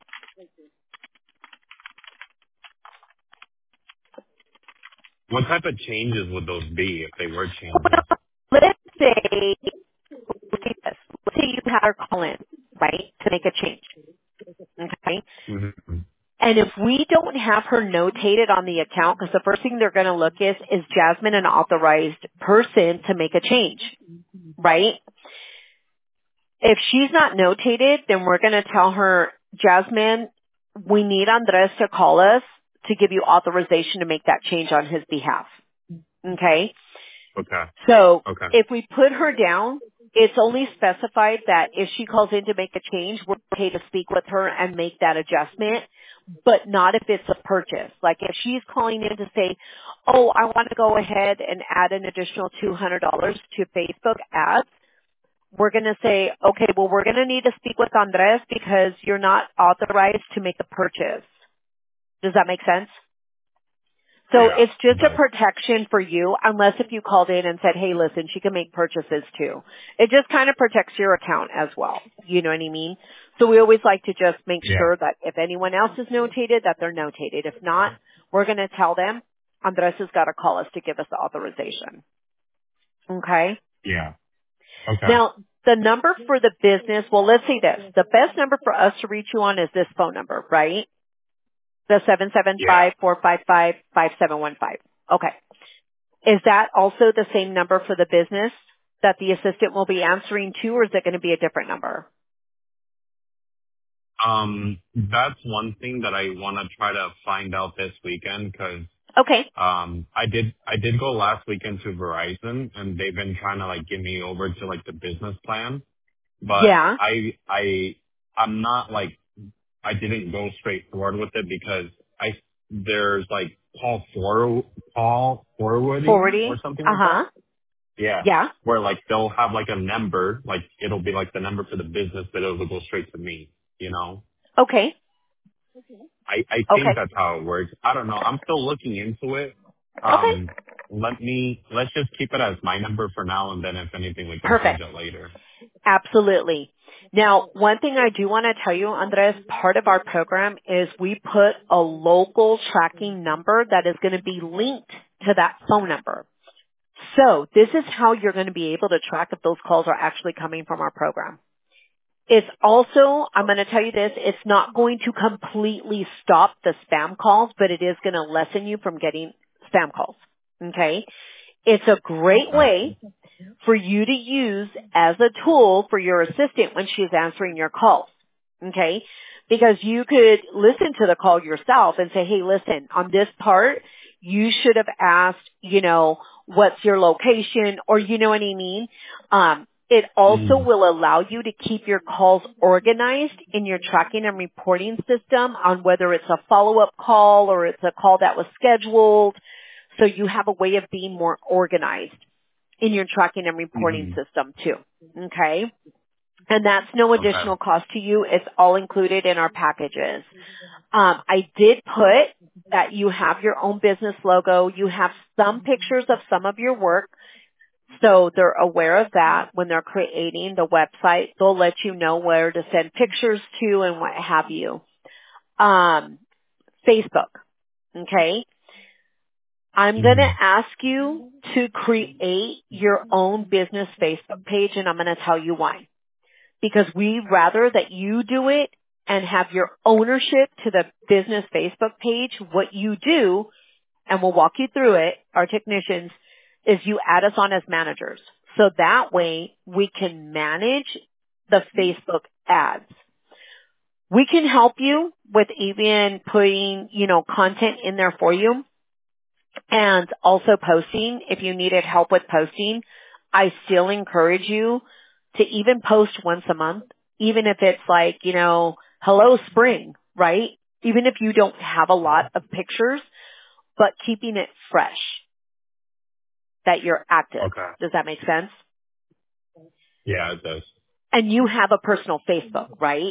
What type of changes would those be if they were changes? Let's say, let's say this. Let's say you had her call in, right, to make a change. Okay? hmm And if we don't have her notated on the account, because the first thing they're going to look is, is Jasmine an authorized person to make a change, right? If she's not notated, then we're going to tell her, Jasmine, we need Andres to call us to give you authorization to make that change on his behalf. Okay? Okay. So Okay. if we put her down, it's only specified that if she calls in to make a change, we're okay to speak with her and make that adjustment, but not if it's a purchase. Like if she's calling in to say, oh, I want to go ahead and add an additional two hundred dollars to Facebook ads, we're going to say, okay, well, we're going to need to speak with Andres because you're not authorized to make a purchase. Does that make sense? So Yeah, it's it just a does. protection for you unless if you called in and said, hey, listen, she can make purchases too. It just kind of protects your account as well. You know what I mean? So we always like to just make Yeah. sure that if anyone else is notated, that they're notated. If not, we're going to tell them Andres has got to call us to give us the authorization. Okay? Yeah. Okay. Now, the number for the business, well, let's say this. The best number for us to reach you on is this phone number, right? The seven seven Yeah. five, four five five, five seven one five. Okay. Is that also the same number for the business that the assistant will be answering to, or is it going to be a different number? Um, that's one thing that I want to try to find out this weekend because Okay. um, I did I did go last weekend to Verizon and they've been trying to like get me over to like the business plan, but Yeah. I I I'm not like I didn't go straight forward with it because I there's like call for call forwarding or forty. something like Uh-huh. that. Yeah. Yeah. Where like they'll have like a number, like it'll be like the number for the business, but it'll go straight to me, you know? Okay. I, I think Okay. that's how it works. I don't know. I'm still looking into it. Okay. Um, let me, let's just keep it as my number for now. And then if anything, we can change Perfect. it later. Absolutely. Now, one thing I do want to tell you, Andres, part of our program is we put a local tracking number that is going to be linked to that phone number. So this is how you're going to be able to track if those calls are actually coming from our program. It's also, I'm going to tell you this, it's not going to completely stop the spam calls, but it is going to lessen you from getting spam calls. Okay? It's a great Okay. way for you to use as a tool for your assistant when she's answering your calls. Okay? Because you could listen to the call yourself and say, hey, listen, on this part, you should have asked, you know, what's your location, or you know what I mean? Um, it also Mm. will allow you to keep your calls organized in your tracking and reporting system on whether it's a follow-up call or it's a call that was scheduled. So you have a way of being more organized in your tracking and reporting Mm-hmm. system too. Okay? And that's no Okay. additional cost to you. It's all included in our packages. Um, I did put that you have your own business logo. You have some pictures of some of your work. So they're aware of that when they're creating the website. They'll let you know where to send pictures to and what have you. Um, Facebook. Okay? I'm going to Mm. ask you to create your own business Facebook page, and I'm going to tell you why. Because we'd rather that you do it and have your ownership to the business Facebook page. What you do, and we'll walk you through it, our technicians, is you add us on as managers. So that way we can manage the Facebook ads. We can help you with even putting, you know, content in there for you. And also posting, if you needed help with posting, I still encourage you to even post once a month, even if it's like, you know, hello spring, right? Even if you don't have a lot of pictures, but keeping it fresh, that you're active. Okay. Does that make sense? Yeah, it does. And you have a personal Facebook, right?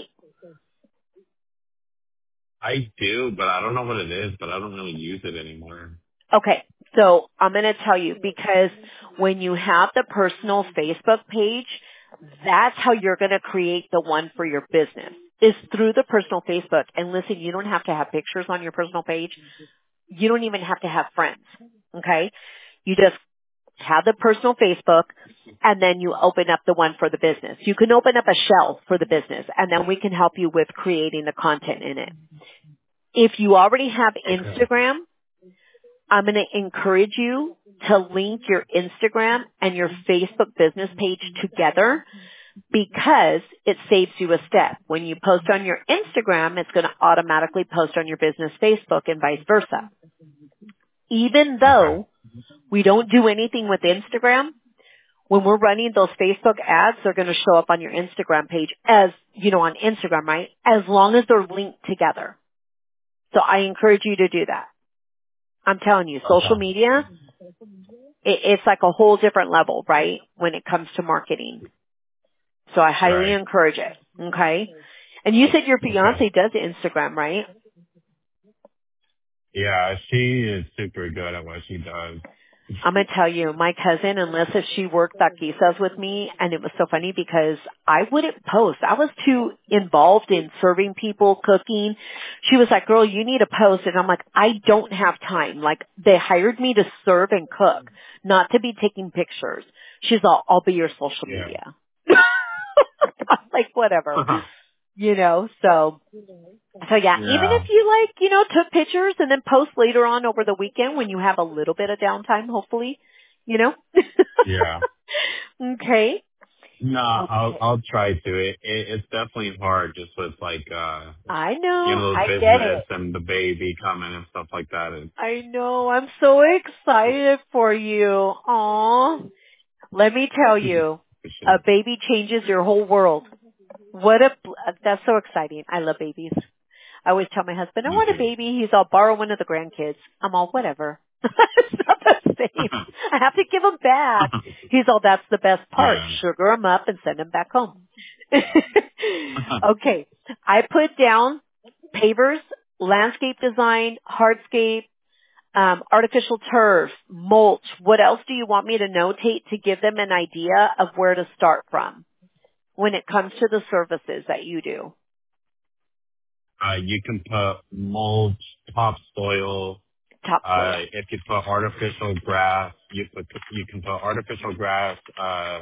I do, but I don't know what it is, but I don't really use it anymore. Okay, so I'm going to tell you, because when you have the personal Facebook page, that's how you're going to create the one for your business, is through the personal Facebook. And listen, you don't have to have pictures on your personal page. You don't even have to have friends, okay? You just have the personal Facebook, and then you open up the one for the business. You can open up a shell for the business, and then we can help you with creating the content in it. If you already have Okay. Instagram, I'm going to encourage you to link your Instagram and your Facebook business page together, because it saves you a step. When you post on your Instagram, it's going to automatically post on your business Facebook and vice versa. Even though we don't do anything with Instagram, when we're running those Facebook ads, they're going to show up on your Instagram page as, you know, on Instagram, right? As long as they're linked together. So I encourage you to do that. I'm telling you, social Okay. media, it, it's like a whole different level, right? When it comes to marketing. So I highly Right. encourage it. Okay. And you said your fiance Okay. does Instagram, right? Yeah, she is super good at what she does. I'm going to tell you, my cousin, unless if she worked taquizas with me, and it was so funny because I wouldn't post. I was too involved in serving people, cooking. She was like, girl, you need to post. And I'm like, I don't have time. Like, they hired me to serve and cook, not to be taking pictures. She's all, I'll be your social Yeah. media. I'm like, whatever. You know, so, so yeah, even if Yeah. you like, you know, took pictures and then post later on over the weekend when you have a little bit of downtime, hopefully, you know? Yeah. Okay. No, I'll Okay. I'll try to. It, it it's definitely hard just with like uh I you know. know the I get business it. and the baby coming and stuff like that. It's, I know. I'm so excited for you. Aw. Let me tell you, a baby changes your whole world. What a, that's so exciting. I love babies. I always tell my husband, I Me want a too. baby. He's all, borrow one of the grandkids. I'm all, whatever. It's not the same. I have to give them back. He's all, that's the best part. Yeah. Sugar them up and send them back home. Okay. I put down pavers, landscape design, hardscape, um, artificial turf, mulch. What else do you want me to notate to give them an idea of where to start from when it comes to the services that you do? Uh, you can put mulch, topsoil. Uh, Topsoil. if you put artificial grass, you put you can put artificial grass. Uh,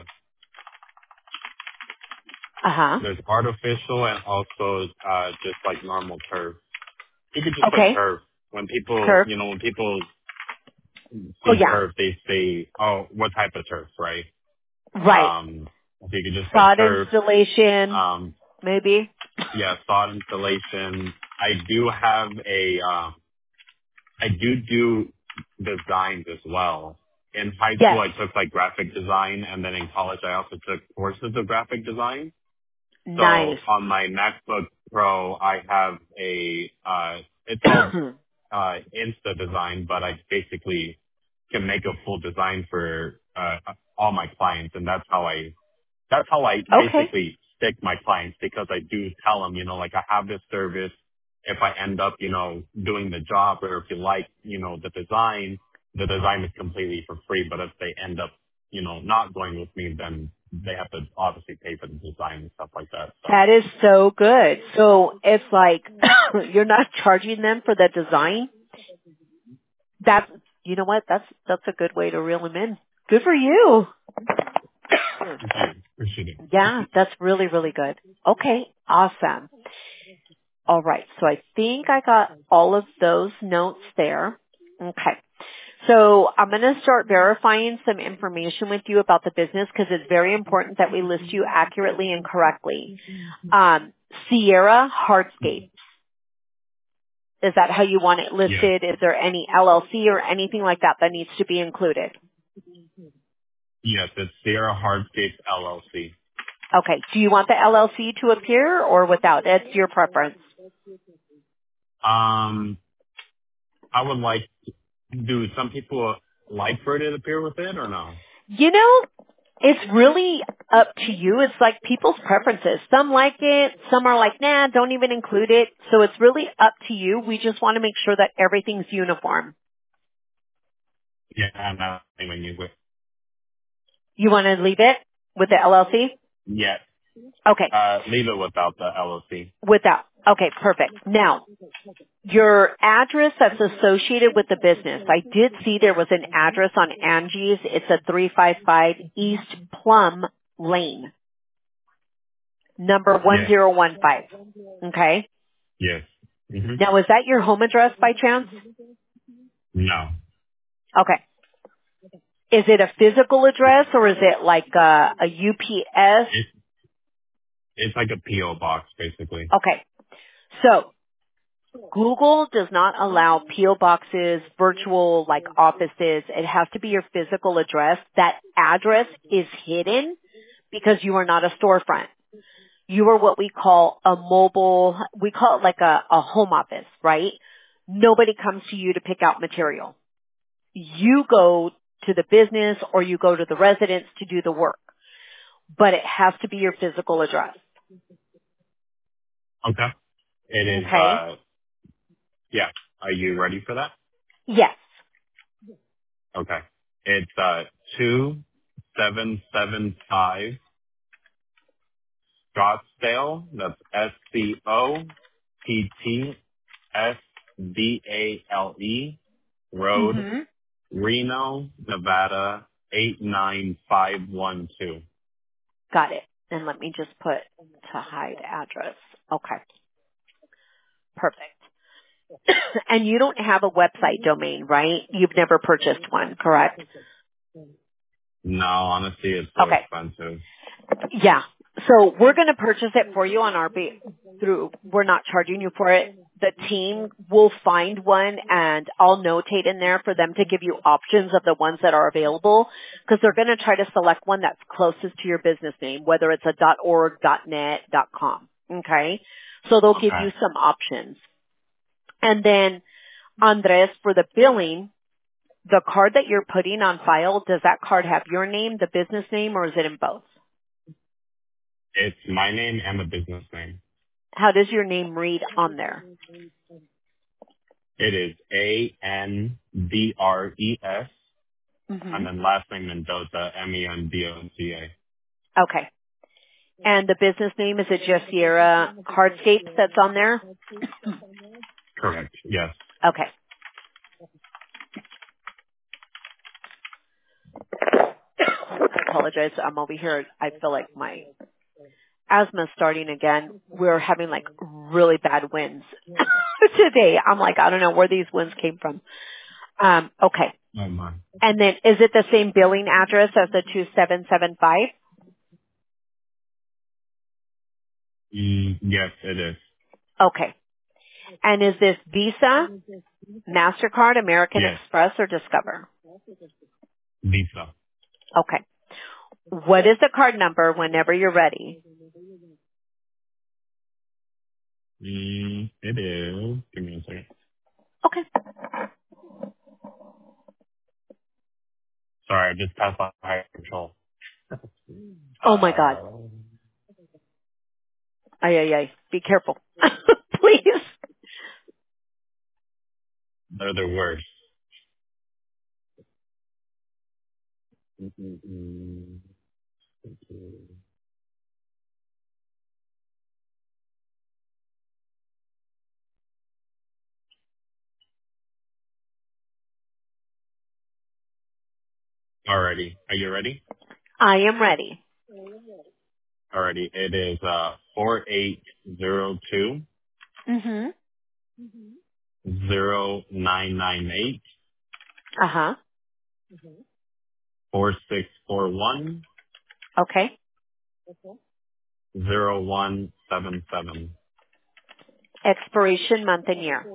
Uh-huh. there's artificial and also uh just like normal turf. You could just put Okay. turf. When people, Turf. you know, when people Oh see yeah. turf, they say, "Oh, what type of turf?" Right? Right. Um, so you could just put Sod turf. installation, Um, maybe. yeah, sod installation. I do have a, um, I do do designs as well. In high school, Yes. I took like graphic design, and then in college, I also took courses of graphic design. So Nice. on my MacBook Pro, I have a, uh, it's called uh, Insta design, but I basically can make a full design for uh, all my clients, and that's how I that's how I Okay. basically stick my clients, because I do tell them, you know, like, I have this service. If I end up, you know, doing the job, or if you like, you know, the design, the design is completely for free. But if they end up, you know, not going with me, then they have to obviously pay for the design and stuff like that. So That is so good. So it's like you're not charging them for the design. That's, you know what? That's, that's a good way to reel them in. Good for you. appreciate it. Appreciate it. Yeah, that's really, really good. Okay. Awesome. All right. So I think I got all of those notes there. Okay. So I'm going to start verifying some information with you about the business because it's very important that we list you accurately and correctly. Um, Sierra Hardscape. Is that how you want it Yes. listed? Is there any L L C or anything like that that needs to be included? Yes, it's Sierra Hardscapes L L C. Okay. Do you want the L L C to appear or without? That's your preference. Um, I would like, do some people like for it to appear with it or no? You know, it's really up to you. It's like people's preferences. Some like it. Some are like, nah, don't even include it. So it's really up to you. We just want to make sure that everything's uniform. Yeah, I'm not even use it You want to leave it with the L L C? yet. Okay. Uh, leave it without the L L C. Without. Okay, perfect. Now, your address that's associated with the business. I did see there was an address on Angie's. It's a three five five East Plum Lane, number Yes. one zero one five. Okay. Yes. hmm Now, is that your home address by chance? No. Okay. Is it a physical address or is it like a, a U P S? It's like a P O box, basically. Okay. So Google does not allow P O boxes, virtual like offices. It has to be your physical address. That address is hidden because you are not a storefront. You are what we call a mobile, we call it like a, a home office, right? Nobody comes to you to pick out material. You go to the business or you go to the residence to do the work, but it has to be your physical address. Okay. It is, Okay? uh, yeah. Are you ready for that? Yes. Okay. It's, uh, two seven seven five Scottsdale. That's S C O T T S D A L E Road, hmm Reno, Nevada, eight nine five one two. Got it. And let me just put to hide address. Okay. Perfect. And you don't have a website domain, right? You've never purchased one, correct? No, honestly, it's so Okay. expensive. Yeah. So we're going to purchase it for you on our be- through. We're not charging you for it. The team will find one, and I'll notate in there for them to give you options of the ones that are available, because they're going to try to select one that's closest to your business name, whether it's a .org, .net, .com. Okay. So they'll give Okay. you some options. And then, Andres, for the billing, the card that you're putting on file, does that card have your name, the business name, or is it in both? It's my name and the business name. How does your name read on there? It is A N D R E S, hmm and then last name Mendoza, M E N D O C A. Okay. And the business name, is it just Sierra Hardscapes that's on there? Correct. Yes. Okay. I apologize. I'm over here. I feel like my asthma's starting again. We're having like really bad winds today. I'm like, I don't know where these winds came from. Um, okay. Oh my. And then is it the same billing address as the two seven seven five? Mm, yes, it is. Okay. And is this Visa, MasterCard, American Yes. Express, or Discover? Visa. Okay. What is the card number whenever you're ready? Mm, it is. Give me a second. Okay. Sorry, I just passed by higher control. Oh my God. Uh, Ay, ay, ay. Be careful. Please. they're the worst. Mm-mm-mm. Alrighty. Are you ready? I am ready. Alrighty. It is uh four eight zero two Mm-hmm. zero nine nine eight Uh-huh. four six four one Okay. zero one seven seven. Expiration month and year.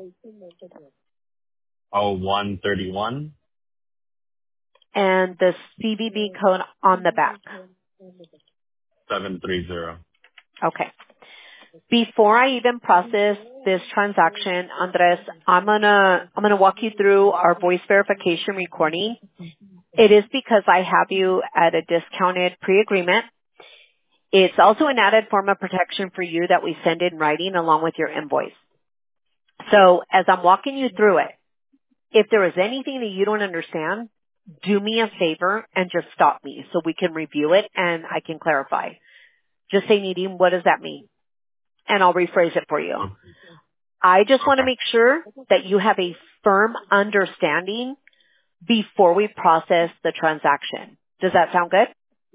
Oh, one thirty one And the C V V code on the back. seven three zero. Okay. Before I even process this transaction, Andres, I'm gonna, I'm gonna walk you through our voice verification recording. It is because I have you at a discounted pre-agreement. It's also an added form of protection for you that we send in writing along with your invoice. So as I'm walking you through it, if there is anything that you don't understand, do me a favor and just stop me so we can review it and I can clarify. Just say, Needham, what does that mean? And I'll rephrase it for you. I just want to Okay. make sure that you have a firm understanding before we process the transaction. Does that sound good?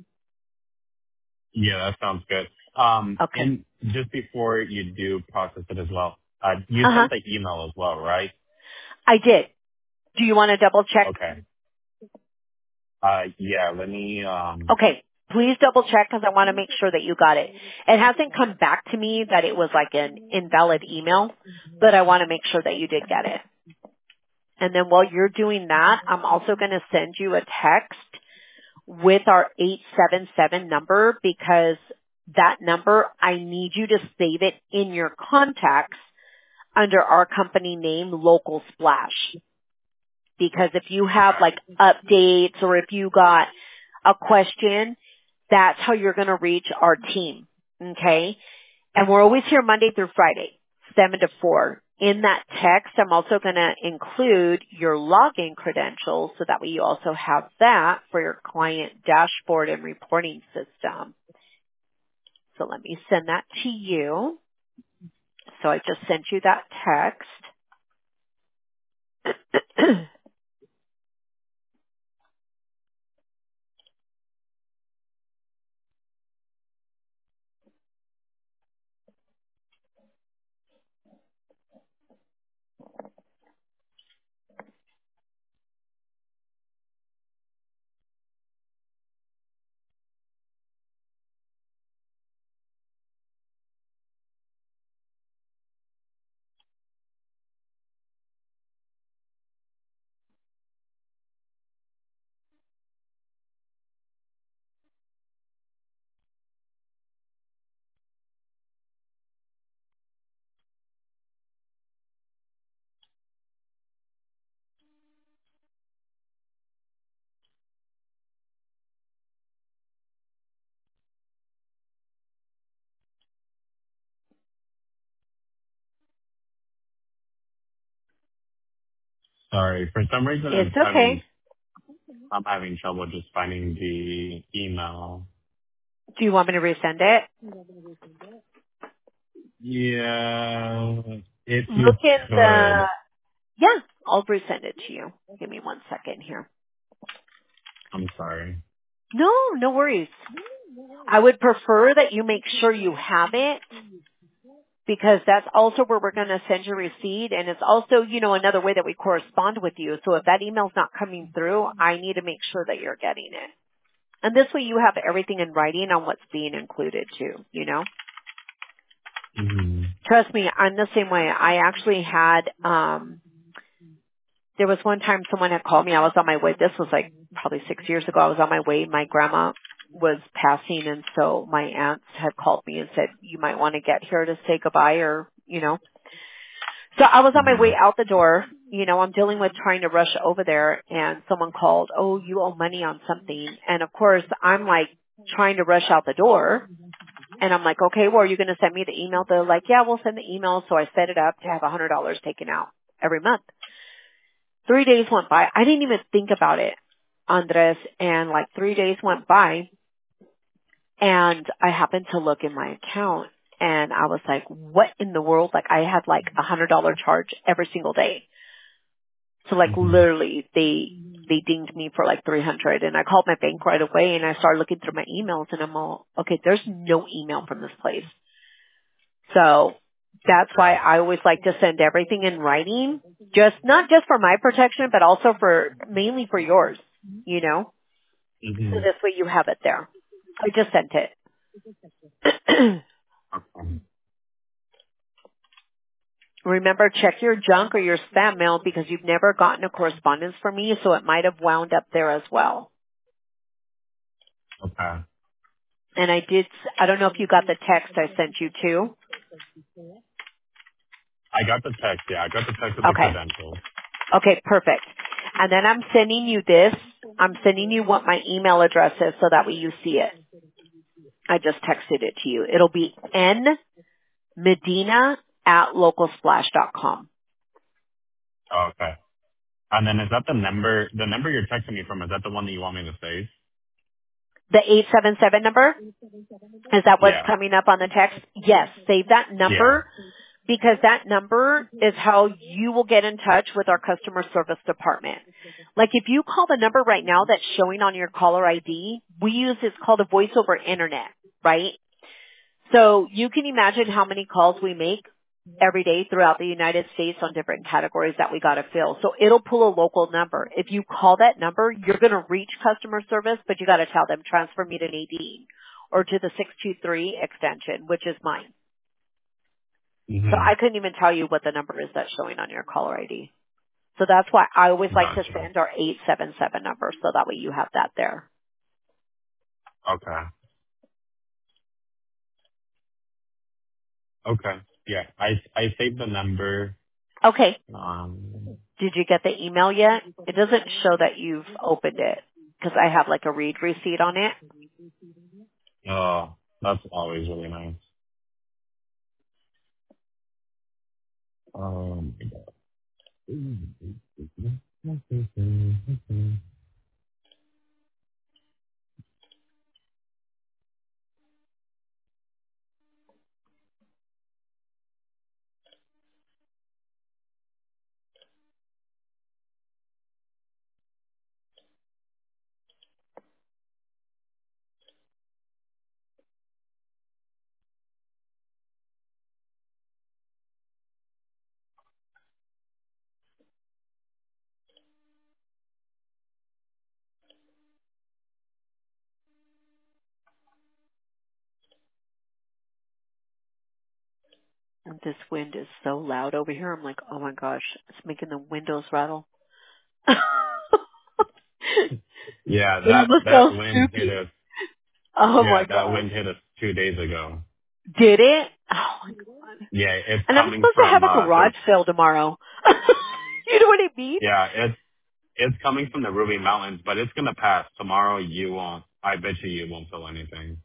Yeah, that sounds good. Um, Okay. and just before you do process it as well, uh, you Uh-huh. sent the email as well, right? I did. Do you want to double check? Okay. Uh, yeah, let me, um, Okay. Please double check because I want to make sure that you got it. It hasn't come back to me that it was like an invalid email, but I want to make sure that you did get it. And then while you're doing that, I'm also going to send you a text with our eight seven seven number because that number, I need you to save it in your contacts under our company name, Local Splash. Because if you have like updates or if you got a question, that's how you're going to reach our team. Okay? And we're always here Monday through Friday, seven to four. In that text, I'm also going to include your login credentials so that way you also have that for your client dashboard and reporting system. So let me send that to you. So I just sent you that text. Sorry, for some reason I'm It's having okay. I'm having trouble just finding the email. Do you want me to resend it? Yeah, if you Look in the, could. yeah, I'll resend it to you. Give me one second here. I'm sorry. No, no worries. I would prefer that you make sure you have it because that's also where we're going to send your receipt and it's also, you know, another way that we correspond with you. So if that email's not coming through, I need to make sure that you're getting it. And this way you have everything in writing on what's being included too, you know? Mm-hmm. Trust me, I'm the same way. I actually had, um, there was one time someone had called me. I was on my way. This was like probably six years ago. I was on my way. My grandma was passing and so my aunts had called me and said, you might want to get here to say goodbye or, you know. So I was on my Mm-hmm. way out the door. You know, I'm dealing with trying to rush over there and someone called, oh, you owe money on something. And of course, I'm like trying to rush out the door. And I'm like, okay, well, are you going to send me the email? They're like, yeah, we'll send the email. So I set it up to have one hundred dollars taken out every month. Three days went by. I didn't even think about it, Andres. And like three days went by and I happened to look in my account and I was like, what in the world? Like I had like a hundred dollar charge every single day. So like Mm-hmm. literally they, they dinged me for like three hundred and I called my bank right away and I started looking through my emails and I'm all, okay, there's no email from this place. So that's why I always like to send everything in writing, just not just for my protection, but also for mainly for yours, you know, so Mm-hmm. this way you have it there. I just sent it. Okay. Remember, check your junk or your spam mail because you've never gotten a correspondence from me, so it might have wound up there as well. Okay. And I did, I don't know if you got the text I sent you too. I got the text. Yeah, I got the text with the Okay. credentials. Okay, perfect. And then I'm sending you this. I'm sending you what my email address is so that way you see it. I just texted it to you. It'll be nmedina at localsplash dot com. Oh, okay. And then is that the number? The number you're texting me from, is that the one that you want me to save? The eight seven seven number, is that what's Yeah. coming up on the text? Yes, save that Yeah. number because that number is how you will get in touch with our customer service department. Like if you call the number right now that's showing on your caller I D, we use, it's called a voice over internet, right? So you can imagine how many calls we make. every day throughout the United States on different categories that we got to fill. So it'll pull a local number. If you call that number, you're going to reach customer service, but you got to tell them transfer me to Nadine or to the six two three extension, which is mine. So Mm-hmm. I couldn't even tell you what the number is that's showing on your caller I D. So that's why I always like to Gotcha. send our eight seven seven number so that way you have that there. Okay. Okay. Yeah. I I saved the number. Okay. Um. Did you get the email yet? It doesn't show that you've opened it because I have like a read receipt on it. Oh, that's always really nice. Um. And this wind is so loud over here. I'm like, oh my gosh, it's making the windows rattle. It Yeah, that almost that sounds wind hit spooky. us. Oh my Yeah, that gosh. wind hit us two days ago. Did it? Oh my god. Yeah, it's And I'm coming supposed to have from a uh the garage sale tomorrow. You know what I mean? yeah, it's it's coming from the Ruby Mountains, but it's gonna pass tomorrow. You won't. I bet you you won't feel anything.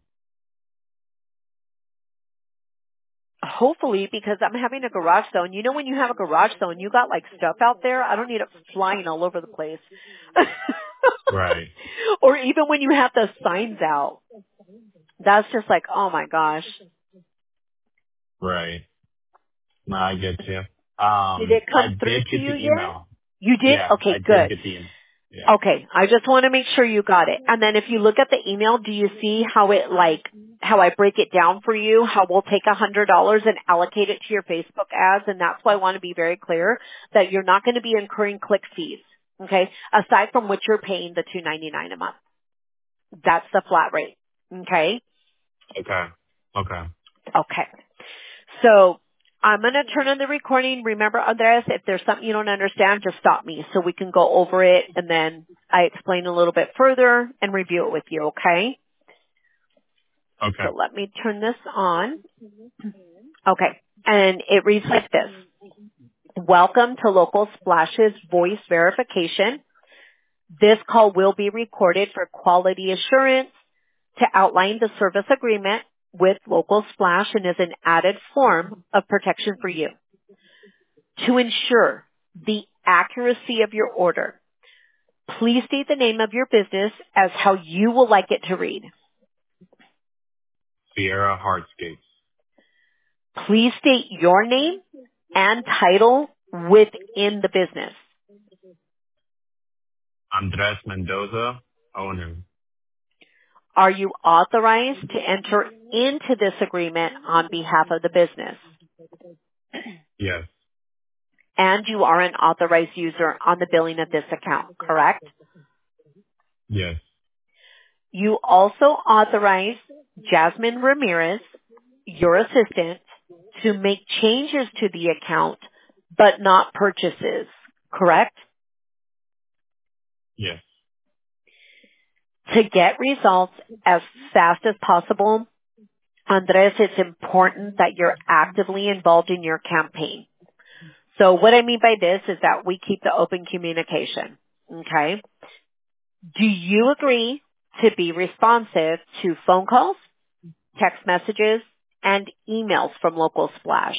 Hopefully, because I'm having a garage sale. And you know when you have a garage sale and you got like stuff out there, I don't need it flying all over the place. Right. Or even when you have the signs out. That's just like, oh my gosh. Right. No, I get you. Did Um, it I come through did to get you the yet? email. You did? Yeah, I Okay, did good. get the email. Yeah. Okay, I just want to make sure you got it. And then if you look at the email, do you see how it like, how I break it down for you, how we'll take a hundred dollars and allocate it to your Facebook ads? And that's why I want to be very clear that you're not going to be incurring click fees. Okay, aside from what you're paying the two ninety-nine a month. That's the flat rate. Okay? Okay. Okay. Okay. So I'm going to turn on the recording. Remember, Andres, if there's something you don't understand, just stop me so we can go over it and then I explain a little bit further and review it with you, okay? Okay. So let me turn this on. Okay. And it reads like this. Welcome to Local Splash's voice verification. This call will be recorded for quality assurance to outline the service agreement with Local Splash and is an added form of protection for you. To ensure the accuracy of your order, please state the name of your business as how you will like it to read. Sierra Hardscapes. Please state your name and title within the business. Andres Mendoza, owner. Are you authorized to enter into this agreement on behalf of the business? Yes. And you are an authorized user on the billing of this account, correct? Yes. You also authorize Jasmine Ramirez, your assistant, to make changes to the account, but not purchases, correct? Yes. To get results as fast as possible, Andres, it's important that you're actively involved in your campaign. So what I mean by this is that we keep the open communication, okay? Do you agree to be responsive to phone calls, text messages, and emails from Local Splash?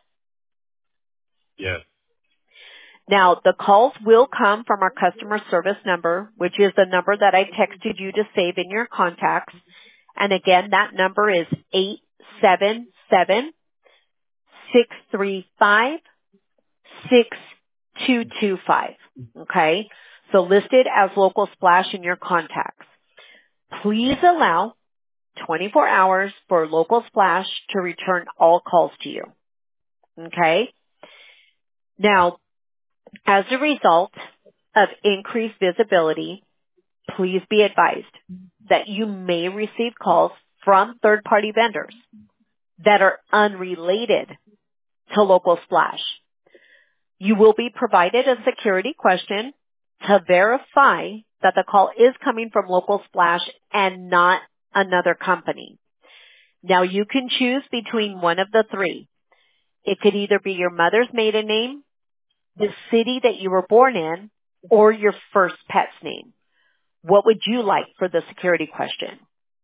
Yes. Now, the calls will come from our customer service number, which is the number that I texted you to save in your contacts. And again, that number is eight seven seven, six three five, six two two five. Okay? So listed as Local Splash in your contacts. Please allow twenty-four hours for Local Splash to return all calls to you. Okay? Now, as a result of increased visibility, please be advised that you may receive calls from third-party vendors that are unrelated to Local Splash. You will be provided a security question to verify that the call is coming from Local Splash and not another company. Now, you can choose between one of the three. It could either be your mother's maiden name, the city that you were born in, or your first pet's name. What would you like for the security question?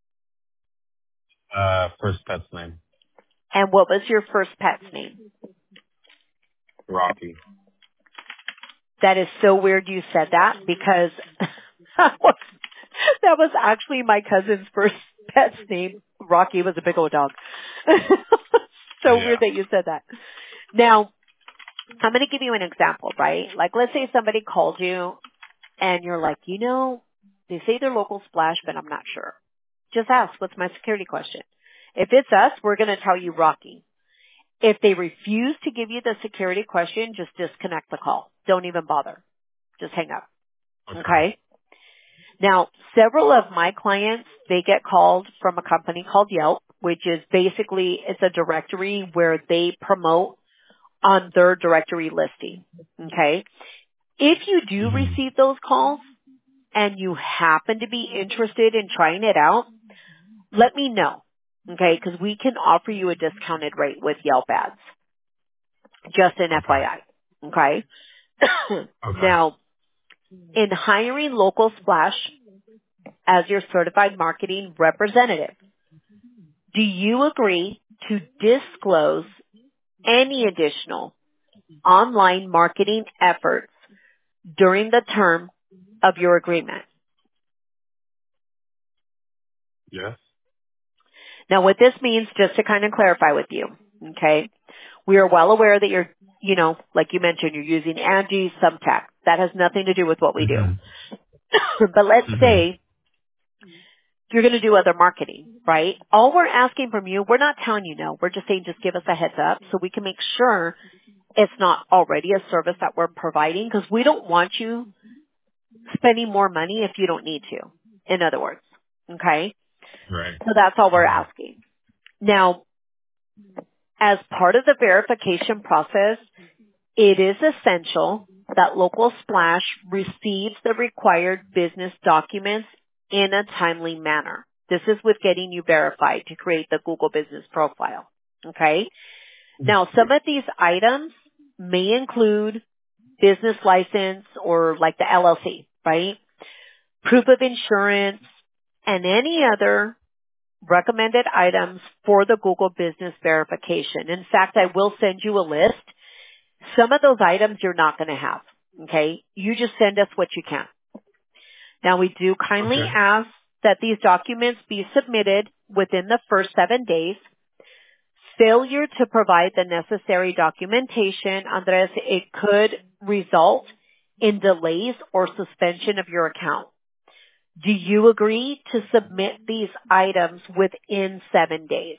Uh, first pet's name. And what was your first pet's name? Rocky. That is so weird you said that because that was, that was actually my cousin's first pet's name. Rocky was a big old dog. So Yeah. weird that you said that. Now, I'm going to give you an example, right? Like, let's say somebody called you and you're like, you know, they say they're Local Splash, but I'm not sure. Just ask, what's my security question? If it's us, we're going to tell you Rocky. If they refuse to give you the security question, just disconnect the call. Don't even bother. Just hang up. Okay. Okay? Now, several of my clients, they get called from a company called Yelp, which is basically, it's a directory where they promote on their directory listing. Okay? If you do Mhm. receive those calls and you happen to be interested in trying it out, let me know. Okay? Because we can offer you a discounted rate with Yelp ads. Just an F Y I. Okay? Okay. Now, in hiring Local Splash as your certified marketing representative, do you agree to disclose any additional online marketing efforts during the term of your agreement? Yes. Now, what this means, just to kind of clarify with you, okay, we are well aware that you're, you know, like you mentioned, you're using Angie, Subtac. That has nothing to do with what we do. Mhm. But let's Mhm. say you're going to do other marketing, right? All we're asking from you, we're not telling you no. We're just saying just give us a heads up so we can make sure it's not already a service that we're providing, because we don't want you spending more money if you don't need to, in other words. Okay? Right. So that's all we're Mhm. asking. Now, as part of the verification process, it is essential that Local Splash receives the required business documents in a timely manner. This is with getting you verified to create the Google Business Profile. Okay? Now, some of these items may include business license or like the L L C, right? Proof of insurance and any other recommended items for the Google Business Verification. In fact, I will send you a list. Some of those items you're not going to have. Okay? You just send us what you can. Now, we do kindly Okay. ask that these documents be submitted within the first seven days. Failure to provide the necessary documentation, Andres, it could result in delays or suspension of your account. Do you agree to submit these items within seven days?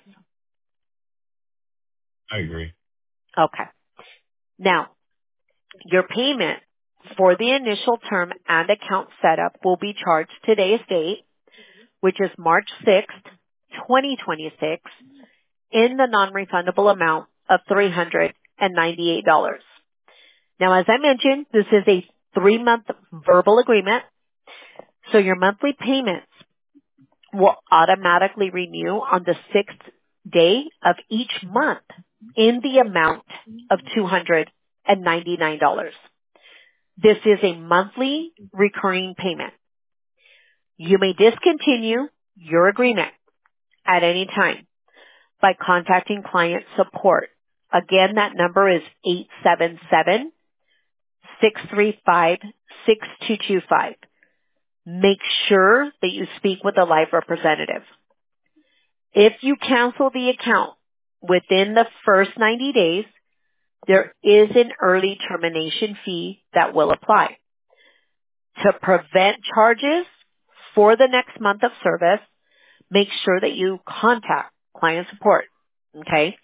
I agree. Okay. Now, your payment for the initial term and account setup will be charged today's date, which is March sixth, twenty twenty-six, in the non-refundable amount of three hundred ninety-eight dollars. Now, as I mentioned, this is a three-month verbal agreement, so your monthly payments will automatically renew on the sixth day of each month in the amount of two hundred ninety-nine dollars. This is a monthly recurring payment. You may discontinue your agreement at any time by contacting client support. Again, that number is eight seven seven, six three five, six two two five. Make sure that you speak with a live representative. If you cancel the account within the first ninety days, there is an early termination fee that will apply. To prevent charges for the next month of service, make sure that you contact client support. Okay?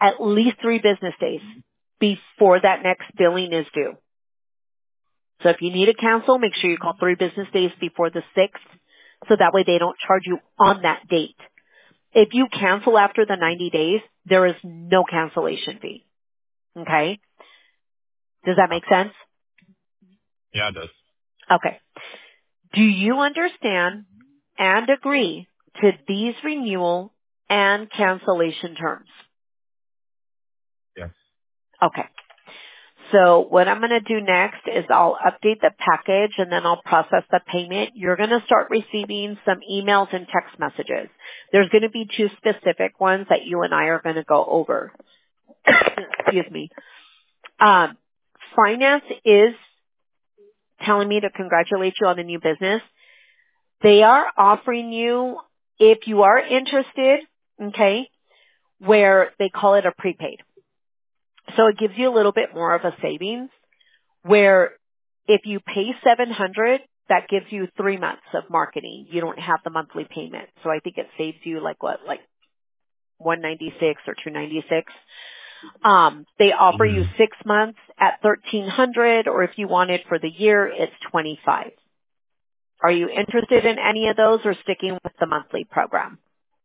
at least three business days before that next billing is due. So if you need to cancel, make sure you call three business days before the sixth, so that way they don't charge you on that date. If you cancel after the ninety days, there is no cancellation fee. Okay? Does that make sense? Yeah, it does. Okay. Do you understand and agree to these renewal and cancellation terms? Yes. Okay. So what I'm going to do next is I'll update the package and then I'll process the payment. You're going to start receiving some emails and text messages. There's going to be two specific ones that you and I are going to go over. Excuse me. Um, finance is telling me to congratulate you on the new business. They are offering you, if you are interested, okay, where they call it a prepaid. So it gives you a little bit more of a savings, where if you pay seven hundred dollars, that gives you three months of marketing. You don't have the monthly payment. So I think it saves you like what, like one ninety-six or two ninety-six. Um, they offer you Mm-hmm. six months at thirteen hundred, or if you want it for the year, it's twenty-five. Are you interested in any of those or sticking with the monthly program?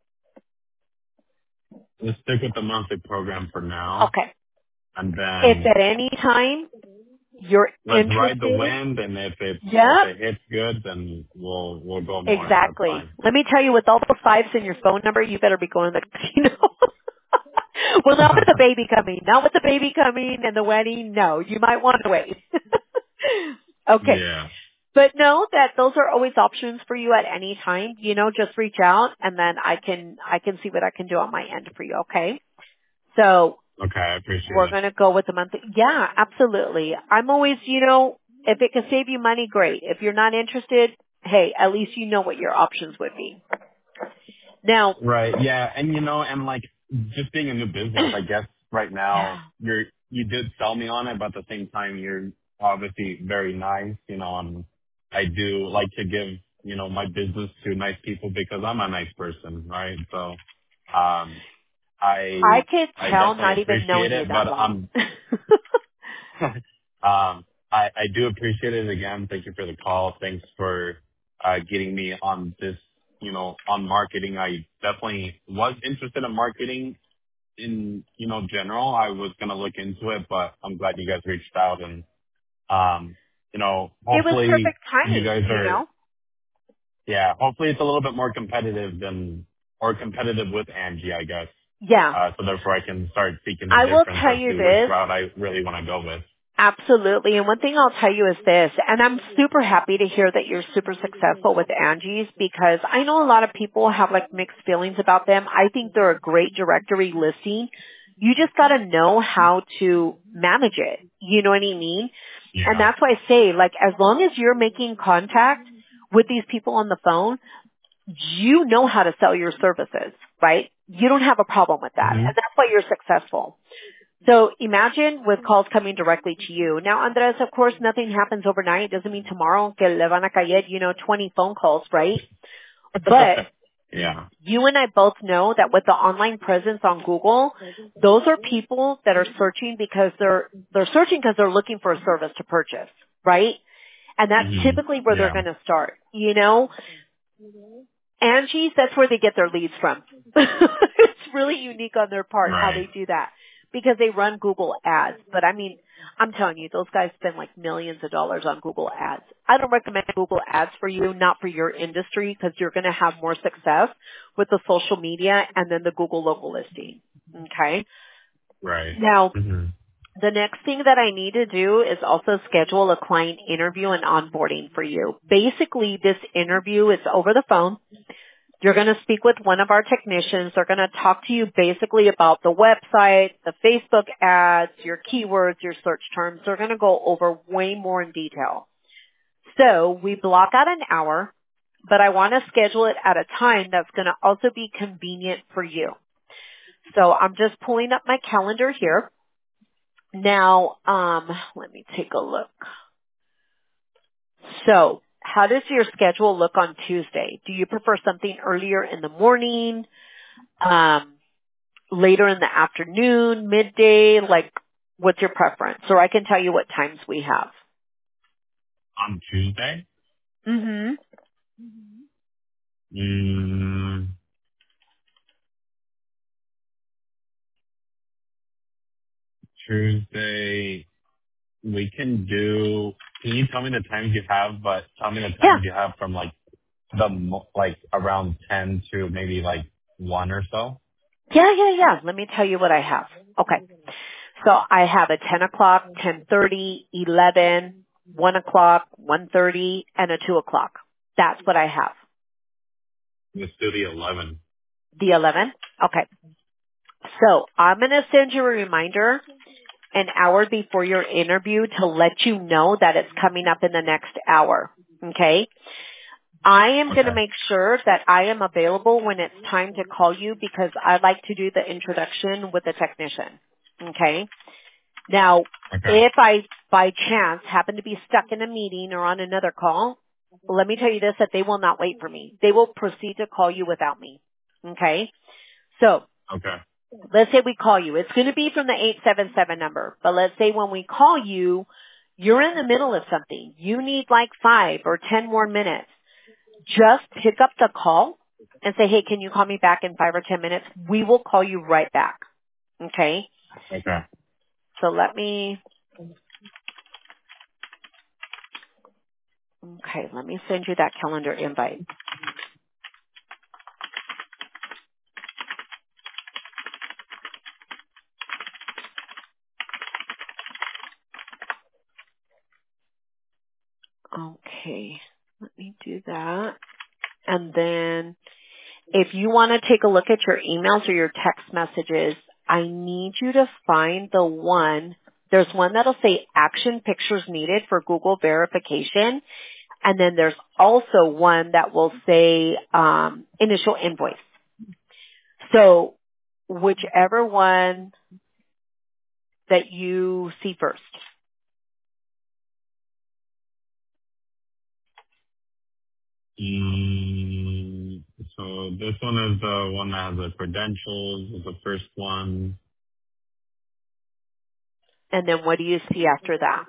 Let's stick with the monthly program for now, Okay. and If then at any time you're let's ride the interested, wind. And if it if yep, it hits good, then we'll we'll go more. That's exactly. fine. Let me tell you, with all the fives in your phone number, you better be going to the casino. Well, not with the baby coming. Not with the baby coming and the wedding. No, you might want to wait. Okay. Yeah. But know that those are always options for you at any time. You know, just reach out and then I can, I can see what I can do on my end for you. Okay. So Okay, I appreciate we're it. going to go with the monthly. Yeah, absolutely. I'm always, you know, if it can save you money, great. If you're not interested, hey, at least you know what your options would be. Now, Right. Yeah. And you know, and like just being a new business, I guess right yeah, now you're you did sell me on it, but at the same time you're obviously very nice, you know, and I do like to give, you know, my business to nice people because I'm a nice person, right? So um I I could I tell definitely not even appreciate knowing you it, that but long. I'm um I, I do appreciate it again. Thank you for the call. Thanks for uh getting me on this, you know, on marketing. I definitely was interested in marketing in, you know, general. I was gonna look into it, but I'm glad you guys reached out and um, you know, It was hopefully perfect you timing, guys you are know? yeah, hopefully it's a little bit more competitive than or competitive with Angie, I guess. Yeah. Uh so therefore I can start seeking the I will difference tell as you to which this. route I really want to go with. Absolutely. And one thing I'll tell you is this, and I'm super happy to hear that you're super successful with Angie's, because I know a lot of people have like mixed feelings about them. I think they're a great directory listing. You just got to know how to manage it. You know what I mean? And Yeah. that's why I say, like, as long as you're making contact with these people on the phone, you know how to sell your services, right? You don't have a problem with that. Mhm. And that's why you're successful. So imagine with calls coming directly to you. Now, Andres, of course, nothing happens overnight. It doesn't mean tomorrow que le van a caer, you know, twenty phone calls, right? But Yeah. you and I both know that with the online presence on Google, those are people that are searching because they're, they're searching because they're looking for a service to purchase, right? And that's Mhm. typically where they're Yeah. going to start, you know? Angie's, that's where they get their leads from. It's really unique on their part how Right. they do that, because they run Google ads. But I mean, I'm telling you, those guys spend like millions of dollars on Google ads. I don't recommend Google ads for you, not for your industry, because you're going to have more success with the social media and then the Google local listing. Okay. Right. Now, Mhm. the next thing that I need to do is also schedule a client interview and onboarding for you. Basically, this interview is over the phone. You're going to speak with one of our technicians. They're going to talk to you basically about the website, the Facebook ads, your keywords, your search terms. They're going to go over way more in detail. So we block out an hour, but I want to schedule it at a time that's going to also be convenient for you. So I'm just pulling up my calendar here. Now, um, let me take a look. So how does your schedule look on Tuesday? Do you prefer something earlier in the morning? Um, later in the afternoon, midday? Like, what's your preference? Or I can tell you what times we have. On Tuesday? Mm-hmm. Mm, Tuesday, we can do, can you tell me the times you have, but tell me the Yeah. times you have from like the, mo- like around ten to maybe like one or so? Yeah, yeah, yeah. Let me tell you what I have. Okay. So I have a ten o'clock, ten thirty, eleven, one o'clock, one thirty, and a two o'clock. That's what I have. Let's do the eleven. The eleven? Okay. So I'm going to send you a reminder an hour before your interview to let you know that it's coming up in the next hour. Okay? I am going to Okay. make sure that I am available when it's time to call you because I like to do the introduction with the technician. Okay? Now, Okay. if I, by chance, happen to be stuck in a meeting or on another call, let me tell you this, that they will not wait for me. They will proceed to call you without me. Okay? So, Okay. let's say we call you. It's going to be from the eight seven seven number, but let's say when we call you, you're in the middle of something. You need like five or ten more minutes. Just pick up the call and say, hey, can you call me back in five or ten minutes? We will call you right back. Okay? Okay. So let me, okay, let me send you that calendar invite. Okay, let me do that. And then if you want to take a look at your emails or your text messages, I need you to find the one. There's one that'll say action pictures needed for Google verification. And then there's also one that will say um, initial invoice. So whichever one that you see first. Mm, so this one is the one that has the credentials, is the first one. And then what do you see after that?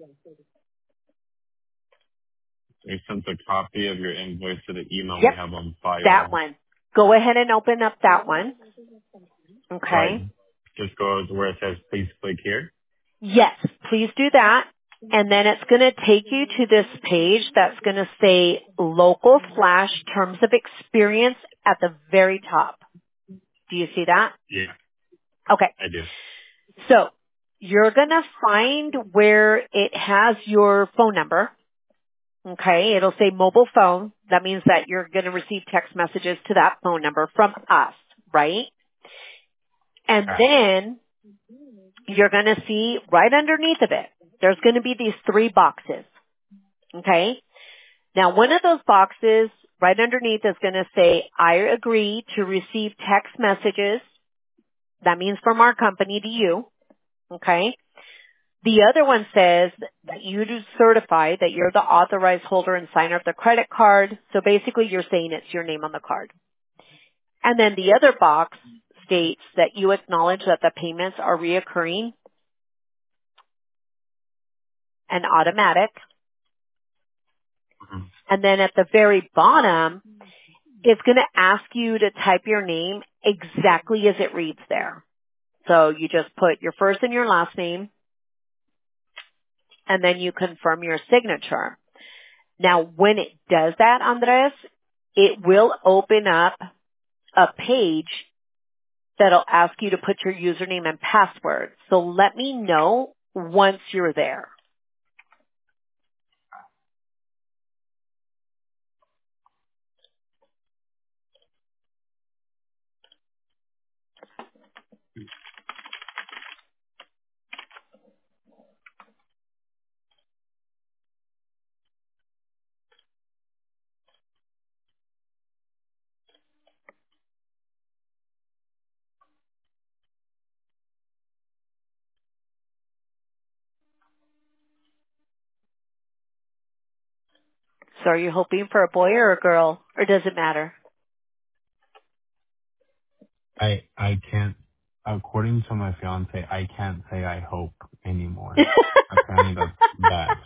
We sent a copy of your invoice to the email we Yep, have on that file. one. Go ahead and open up that one. So I Okay. just go to where it says please click here. Yes, please do that. And then it's going to take you to this page that's going to say local slash terms of experience at the very top. Do you see that? Yeah, Okay. I do. So you're going to find where it has your phone number. Okay. It'll say mobile phone. That means that you're going to receive text messages to that phone number from us, right? And Okay. then you're going to see right underneath of it, there's going to be these three boxes. Okay. Now one of those boxes right underneath is going to say, I agree to receive text messages. That means from our company to you. Okay. The other one says that you do certify that you're the authorized holder and signer of the credit card. So basically you're saying it's your name on the card. And then the other box states that you acknowledge that the payments are reoccurring and automatic. Mhm. And then at the very bottom, it's going to ask you to type your name exactly as it reads there. So you just put your first and your last name, and then you confirm your signature. Now, when it does that, Andres, it will open up a page that'll ask you to put your username and password. So let me know once you're there. So are you hoping for a boy or a girl, or does it matter? I I can't according to my fiance, I can't say I hope anymore. Apparently that's bad.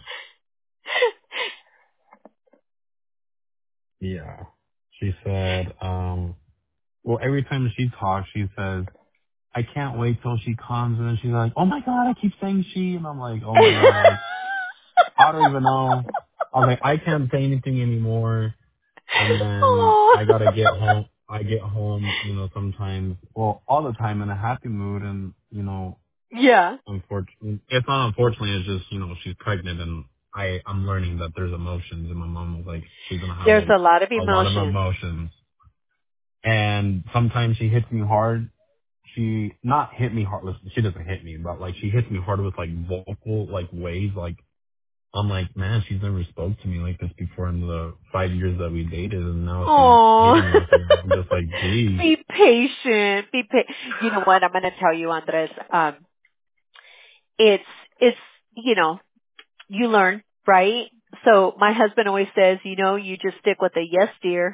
Yeah. She said, um, well, every time she talks, she says, I can't wait till she comes. And then she's like, oh my God, I keep saying she. And I'm like, oh my God, like, I don't even know. I was like, I can't say anything anymore. And then Oh. I gotta get home. I get home, you know, sometimes, well, all the time in a happy mood. And, you know, Yeah. unfortunately, it's not unfortunately, it's just, you know, she's pregnant and I, I'm learning that there's emotions. And my mom was like, she's gonna have There's a, a lot of a lot of emotion. emotions. And sometimes she hits me hard. She not hit me hard. Listen, she doesn't hit me, but like she hits me hard with like vocal like ways. Like I'm like, man, she's never spoke to me like this before in the five years that we dated, and now she's Oh. hitting me with it. I'm just like, geez. Be patient. Be pa- You know what? I'm going to tell you, Andres. Um, it's it's you know you learn, right? So my husband always says, you know, you just stick with a yes, dear.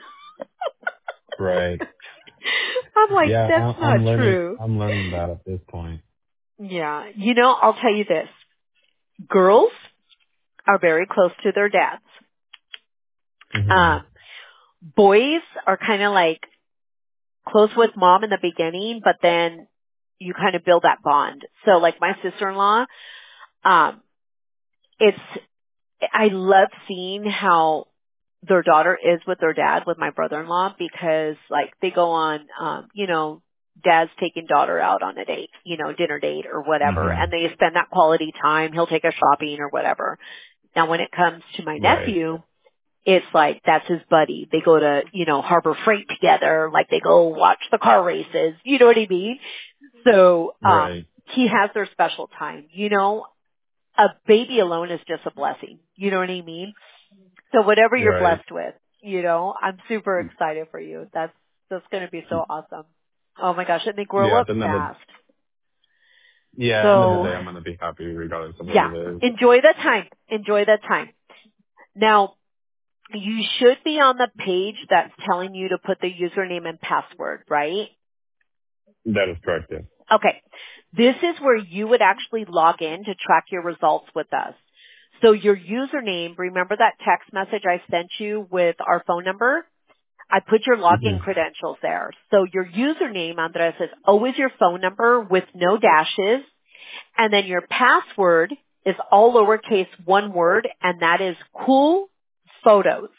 Right. I'm like, Yeah, that's I'm, not I'm learning. true. I'm learning that at this point. Yeah. You know, I'll tell you this. Girls are very close to their dads. Hmm. Um, boys are kind of like close with mom in the beginning, but then you kind of build that bond. So like my sister-in-law, um, it's, I love seeing how their daughter is with their dad, with my brother-in-law, because like they go on, um, you know, dad's taking daughter out on a date, you know, dinner date or whatever, Hmm. and they spend that quality time. He'll take her shopping or whatever. Now when it comes to my Right. nephew, it's like that's his buddy. They go to, you know, Harbor Freight together, like they go watch the car races. You know what I mean? So, um, Right. he has their special time. You know, a baby alone is just a blessing. You know what I mean? So whatever you're Right. blessed with, you know, I'm super excited for you. That's, that's going to be so awesome. Oh my gosh, and they grow Yeah. up At the end of the fast. yeah, end of the So, day, I'm gonna be happy regardless of what yeah, it is. enjoy the time. Enjoy the time. Now, you should be on the page that's telling you to put the username and password, right? That is correct. Yeah. Okay. This is where you would actually log in to track your results with us. So your username, remember that text message I sent you with our phone number? I put your Hmm. login credentials there. So your username, Andres, is always your phone number with no dashes. And then your password is all lowercase one word, and that is cool photos.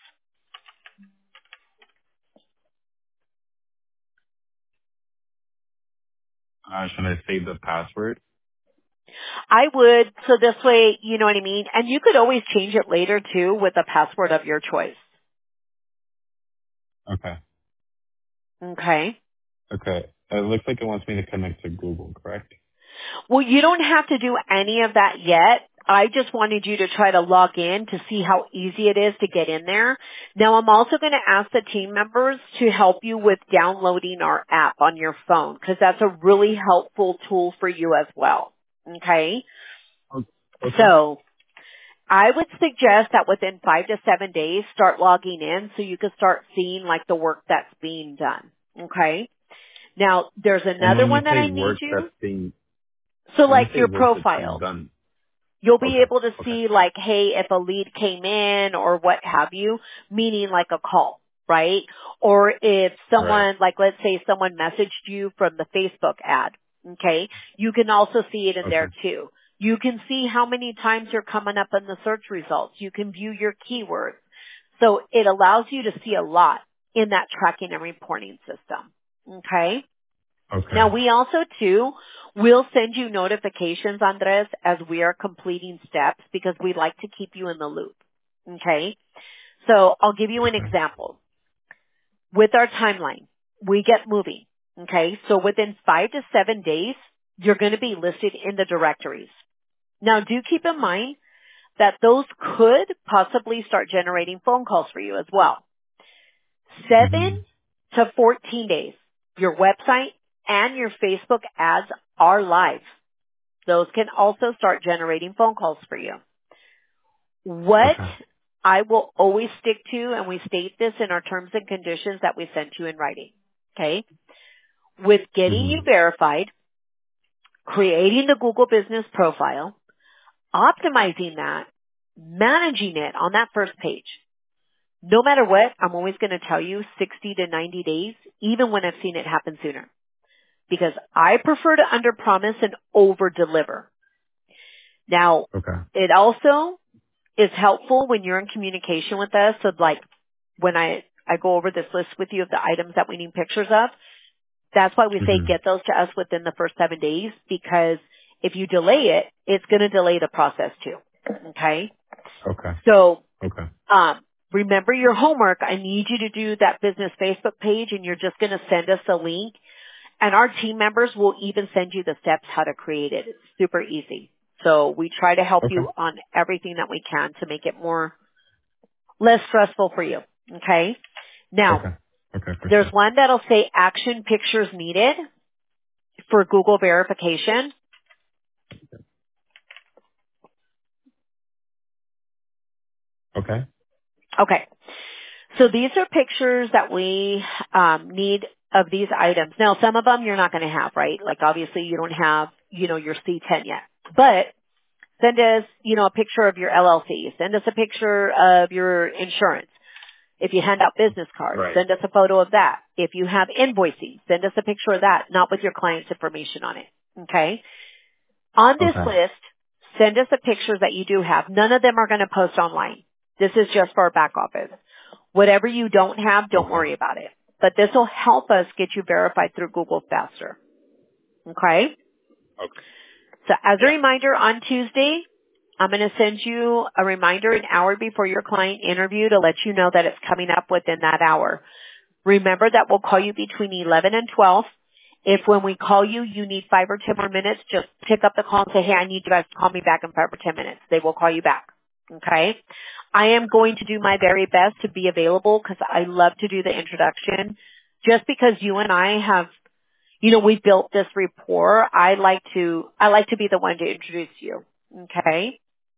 Uh, should I save the password? I would, so this way, you know what I mean? And you could always change it later too with a password of your choice. Okay. Okay? Okay. It looks like it wants me to connect to Google, correct? Well, you don't have to do any of that yet. I just wanted you to try to log in to see how easy it is to get in there. Now, I'm also going to ask the team members to help you with downloading our app on your phone because that's a really helpful tool for you as well. Okay? O- Okay. So, I would suggest that within five to seven days, start logging in so you can start seeing like the work that's being done. Okay? Now, there's And another when you one that say I need work you. that's being, So when you like say your work that's being profile. done, You'll be okay, able to okay, see like, hey, if a lead came in or what have you, meaning like a call, right? Or if right, someone, like let's say someone messaged you from the Facebook ad, okay? You can also see it in okay, there too. You can see how many times you're coming up in the search results. You can view your keywords. So it allows you to see a lot in that tracking and reporting system, okay? okay, Now we also too will send you notifications, Andres, as we are completing steps because we like to keep you in the loop. Okay? So I'll give you an okay, example. With our timeline, we get moving. Okay? So within five to seven days, you're going to be listed in the directories. Now do keep in mind that those could possibly start generating phone calls for you as well. hmm, Seven to fourteen days, your website and your Facebook ads are live. Those can also start generating phone calls for you. What okay, I will always stick to, and we state this in our terms and conditions that we sent you in writing, okay? with getting Mhm. you verified, creating the Google business profile, optimizing that, managing it on that first page. No matter what, I'm always going to tell you sixty to ninety days, even when I've seen it happen sooner. Because I prefer to under-promise and over-deliver. Now, Okay. it also is helpful when you're in communication with us. So like when I, I go over this list with you of the items that we need pictures of, that's why we say Mhm. get those to us within the first seven days because if you delay it, it's going to delay the process too. Okay? Okay. So, Okay. um, remember your homework. I need you to do that business Facebook page and you're just going to send us a link and our team members will even send you the steps how to create it. It's super easy. So we try to help Okay. you on everything that we can to make it more, less stressful for you. Okay? Now, Okay. Okay, for there's sure. one that'll say action pictures needed for Google verification. Okay. Okay. So these are pictures that we um, need of these items. Now, some of them you're not going to have, right? Like obviously you don't have, you know, your C ten yet. But send us, you know, a picture of your L L C. Send us a picture of your insurance. If you hand out business cards, Right. send us a photo of that. If you have invoicing, send us a picture of that, not with your client's information on it. Okay? On this Okay. list, send us the pictures that you do have. None of them are going to post online. This is just for our back office. Whatever you don't have, don't Okay. worry about it. But this will help us get you verified through Google faster. Okay? Okay. So as a Yeah. reminder, on Tuesday, I'm going to send you a reminder an hour before your client interview to let you know that it's coming up within that hour. Remember that we'll call you between eleven and twelve. If when we call you, you need five or ten more minutes, just pick up the call and say, hey, I need you guys to call me back in five or ten minutes. They will call you back. Okay? I am going to do my very best to be available because I love to do the introduction. Just because you and I have, you know, we've built this rapport, I like to, I like to be the one to introduce you. Okay?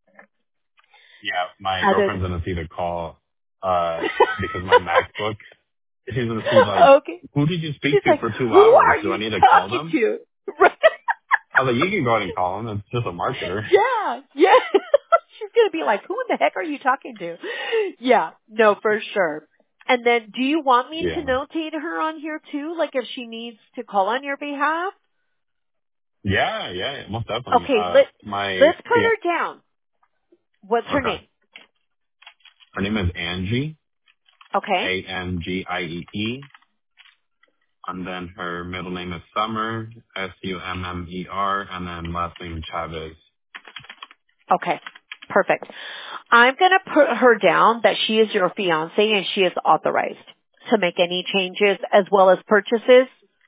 Yeah, my Other girlfriend's gonna see the call, uh, because my MacBook, she's gonna see like, okay. who did you She's speak to like, for two who hours? are Do I you need to call talking them? to? Right. I was like, you can go ahead and call them. It's just a marketer. Yeah, yeah. She's going to be like, who in the heck are you talking to? Yeah, no, for sure. And then do you want me to Yeah. notate her on here too? Like if she needs to call on your behalf? Yeah, yeah, most definitely. Okay, Uh, let, my, let's put fia- her down. What's her okay. name? Her name is Angie, Okay. A N G I E E. And then her middle name is Summer, S U M M E R, and then last name Chavez. Okay. Perfect. I'm going to put her down that she is your fiance and she is authorized to make any changes as well as purchases.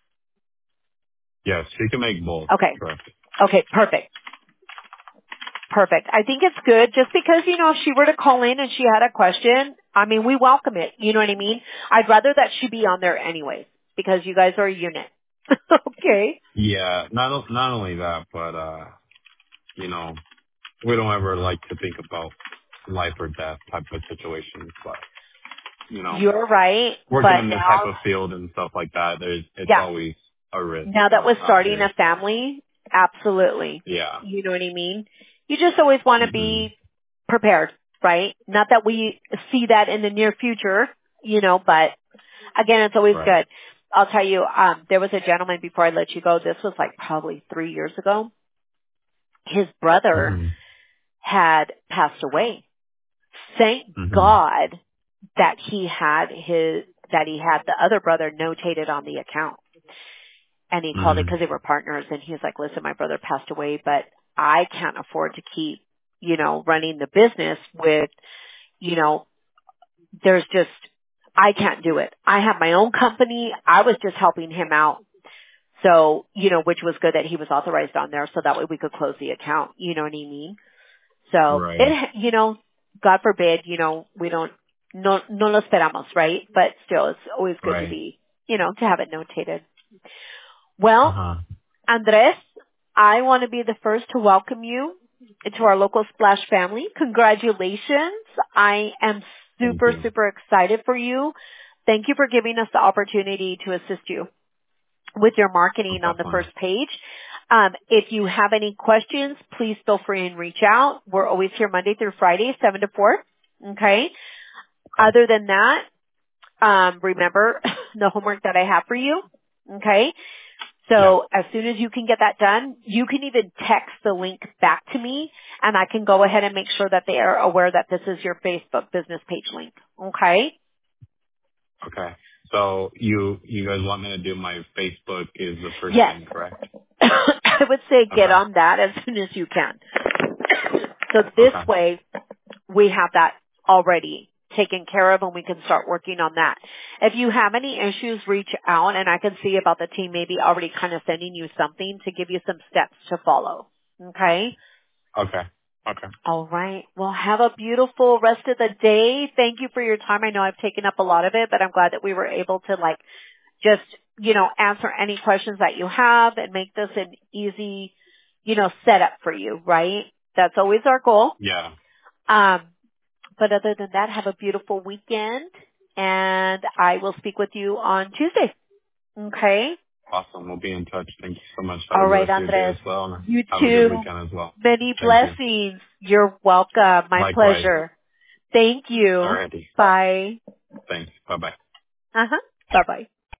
Yes, she can make both. Okay. Correct. Okay. Perfect. Perfect. I think it's good just because, you know, if she were to call in and she had a question, I mean, we welcome it. You know what I mean? I'd rather that she be on there anyways because you guys are a unit. Okay. Yeah, not o- not only that, but uh, you know, we don't ever like to think about life or death type of situations, but you know, You're right. working But in this type now, of field and stuff like that, there's it's yeah, always a risk now that we're out starting here. a family, absolutely. Yeah. You know what I mean? You just always want to Mhm. be prepared, right? Not that we see that in the near future, you know, but again, it's always Right. good. I'll tell you, um, there was a gentleman before I let you go. This was like probably three years ago. His brother Mhm. had passed away. Thank Mhm. God that he had his, that he had the other brother notated on the account. And he called it Mhm. because they were partners and he was like, listen, my brother passed away, but I can't afford to keep, you know, running the business with, you know, there's just, I can't do it. I have my own company. I was just helping him out. So, you know, which was good that he was authorized on there so that way we could close the account. You know what I mean? So Right. it, you know, God forbid, you know, we don't, no, no lo esperamos, right? But still, it's always good to Right. be, you know, to have it notated. Uh Well, huh. Andres, I want to be the first to welcome you to our local Splash family. Congratulations. I am Thank super, you. super excited for you. Thank you for giving us the opportunity to assist you. with your marketing Oh, on the definitely. first page. Um, if you have any questions, please feel free and reach out. We're always here Monday through Friday, seven to four. Okay. Other than that, um, remember the homework that I have for you. Okay. So Yeah. as soon as you can get that done, you can even text the link back to me and I can go ahead and make sure that they are aware that this is your Facebook business page link. Okay. Okay. So you you guys want me to do my Facebook is the first Yes. thing, correct? I would say get Okay. on that as soon as you can. So this Okay. way we have that already taken care of and we can start working on that. If you have any issues, reach out and I can see about the team maybe already kind of sending you something to give you some steps to follow. Okay? Okay. Okay. All right. Well, have a beautiful rest of the day. Thank you for your time. I know I've taken up a lot of it, but I'm glad that we were able to like just, you know, answer any questions that you have and make this an easy, you know, setup for you, right? That's always our goal. Yeah. Um, but other than that, have a beautiful weekend and I will speak with you on Tuesday. Okay? Awesome. We'll be in touch. Thank you so much. Have All a good right, rest of your day Andres. as well. And You have a good too. weekend as well. Many Thank you. blessings. You're welcome. My Likewise. pleasure. Thank you. Alrighty. Bye. Thanks. Bye bye. Uh-huh. Bye-bye.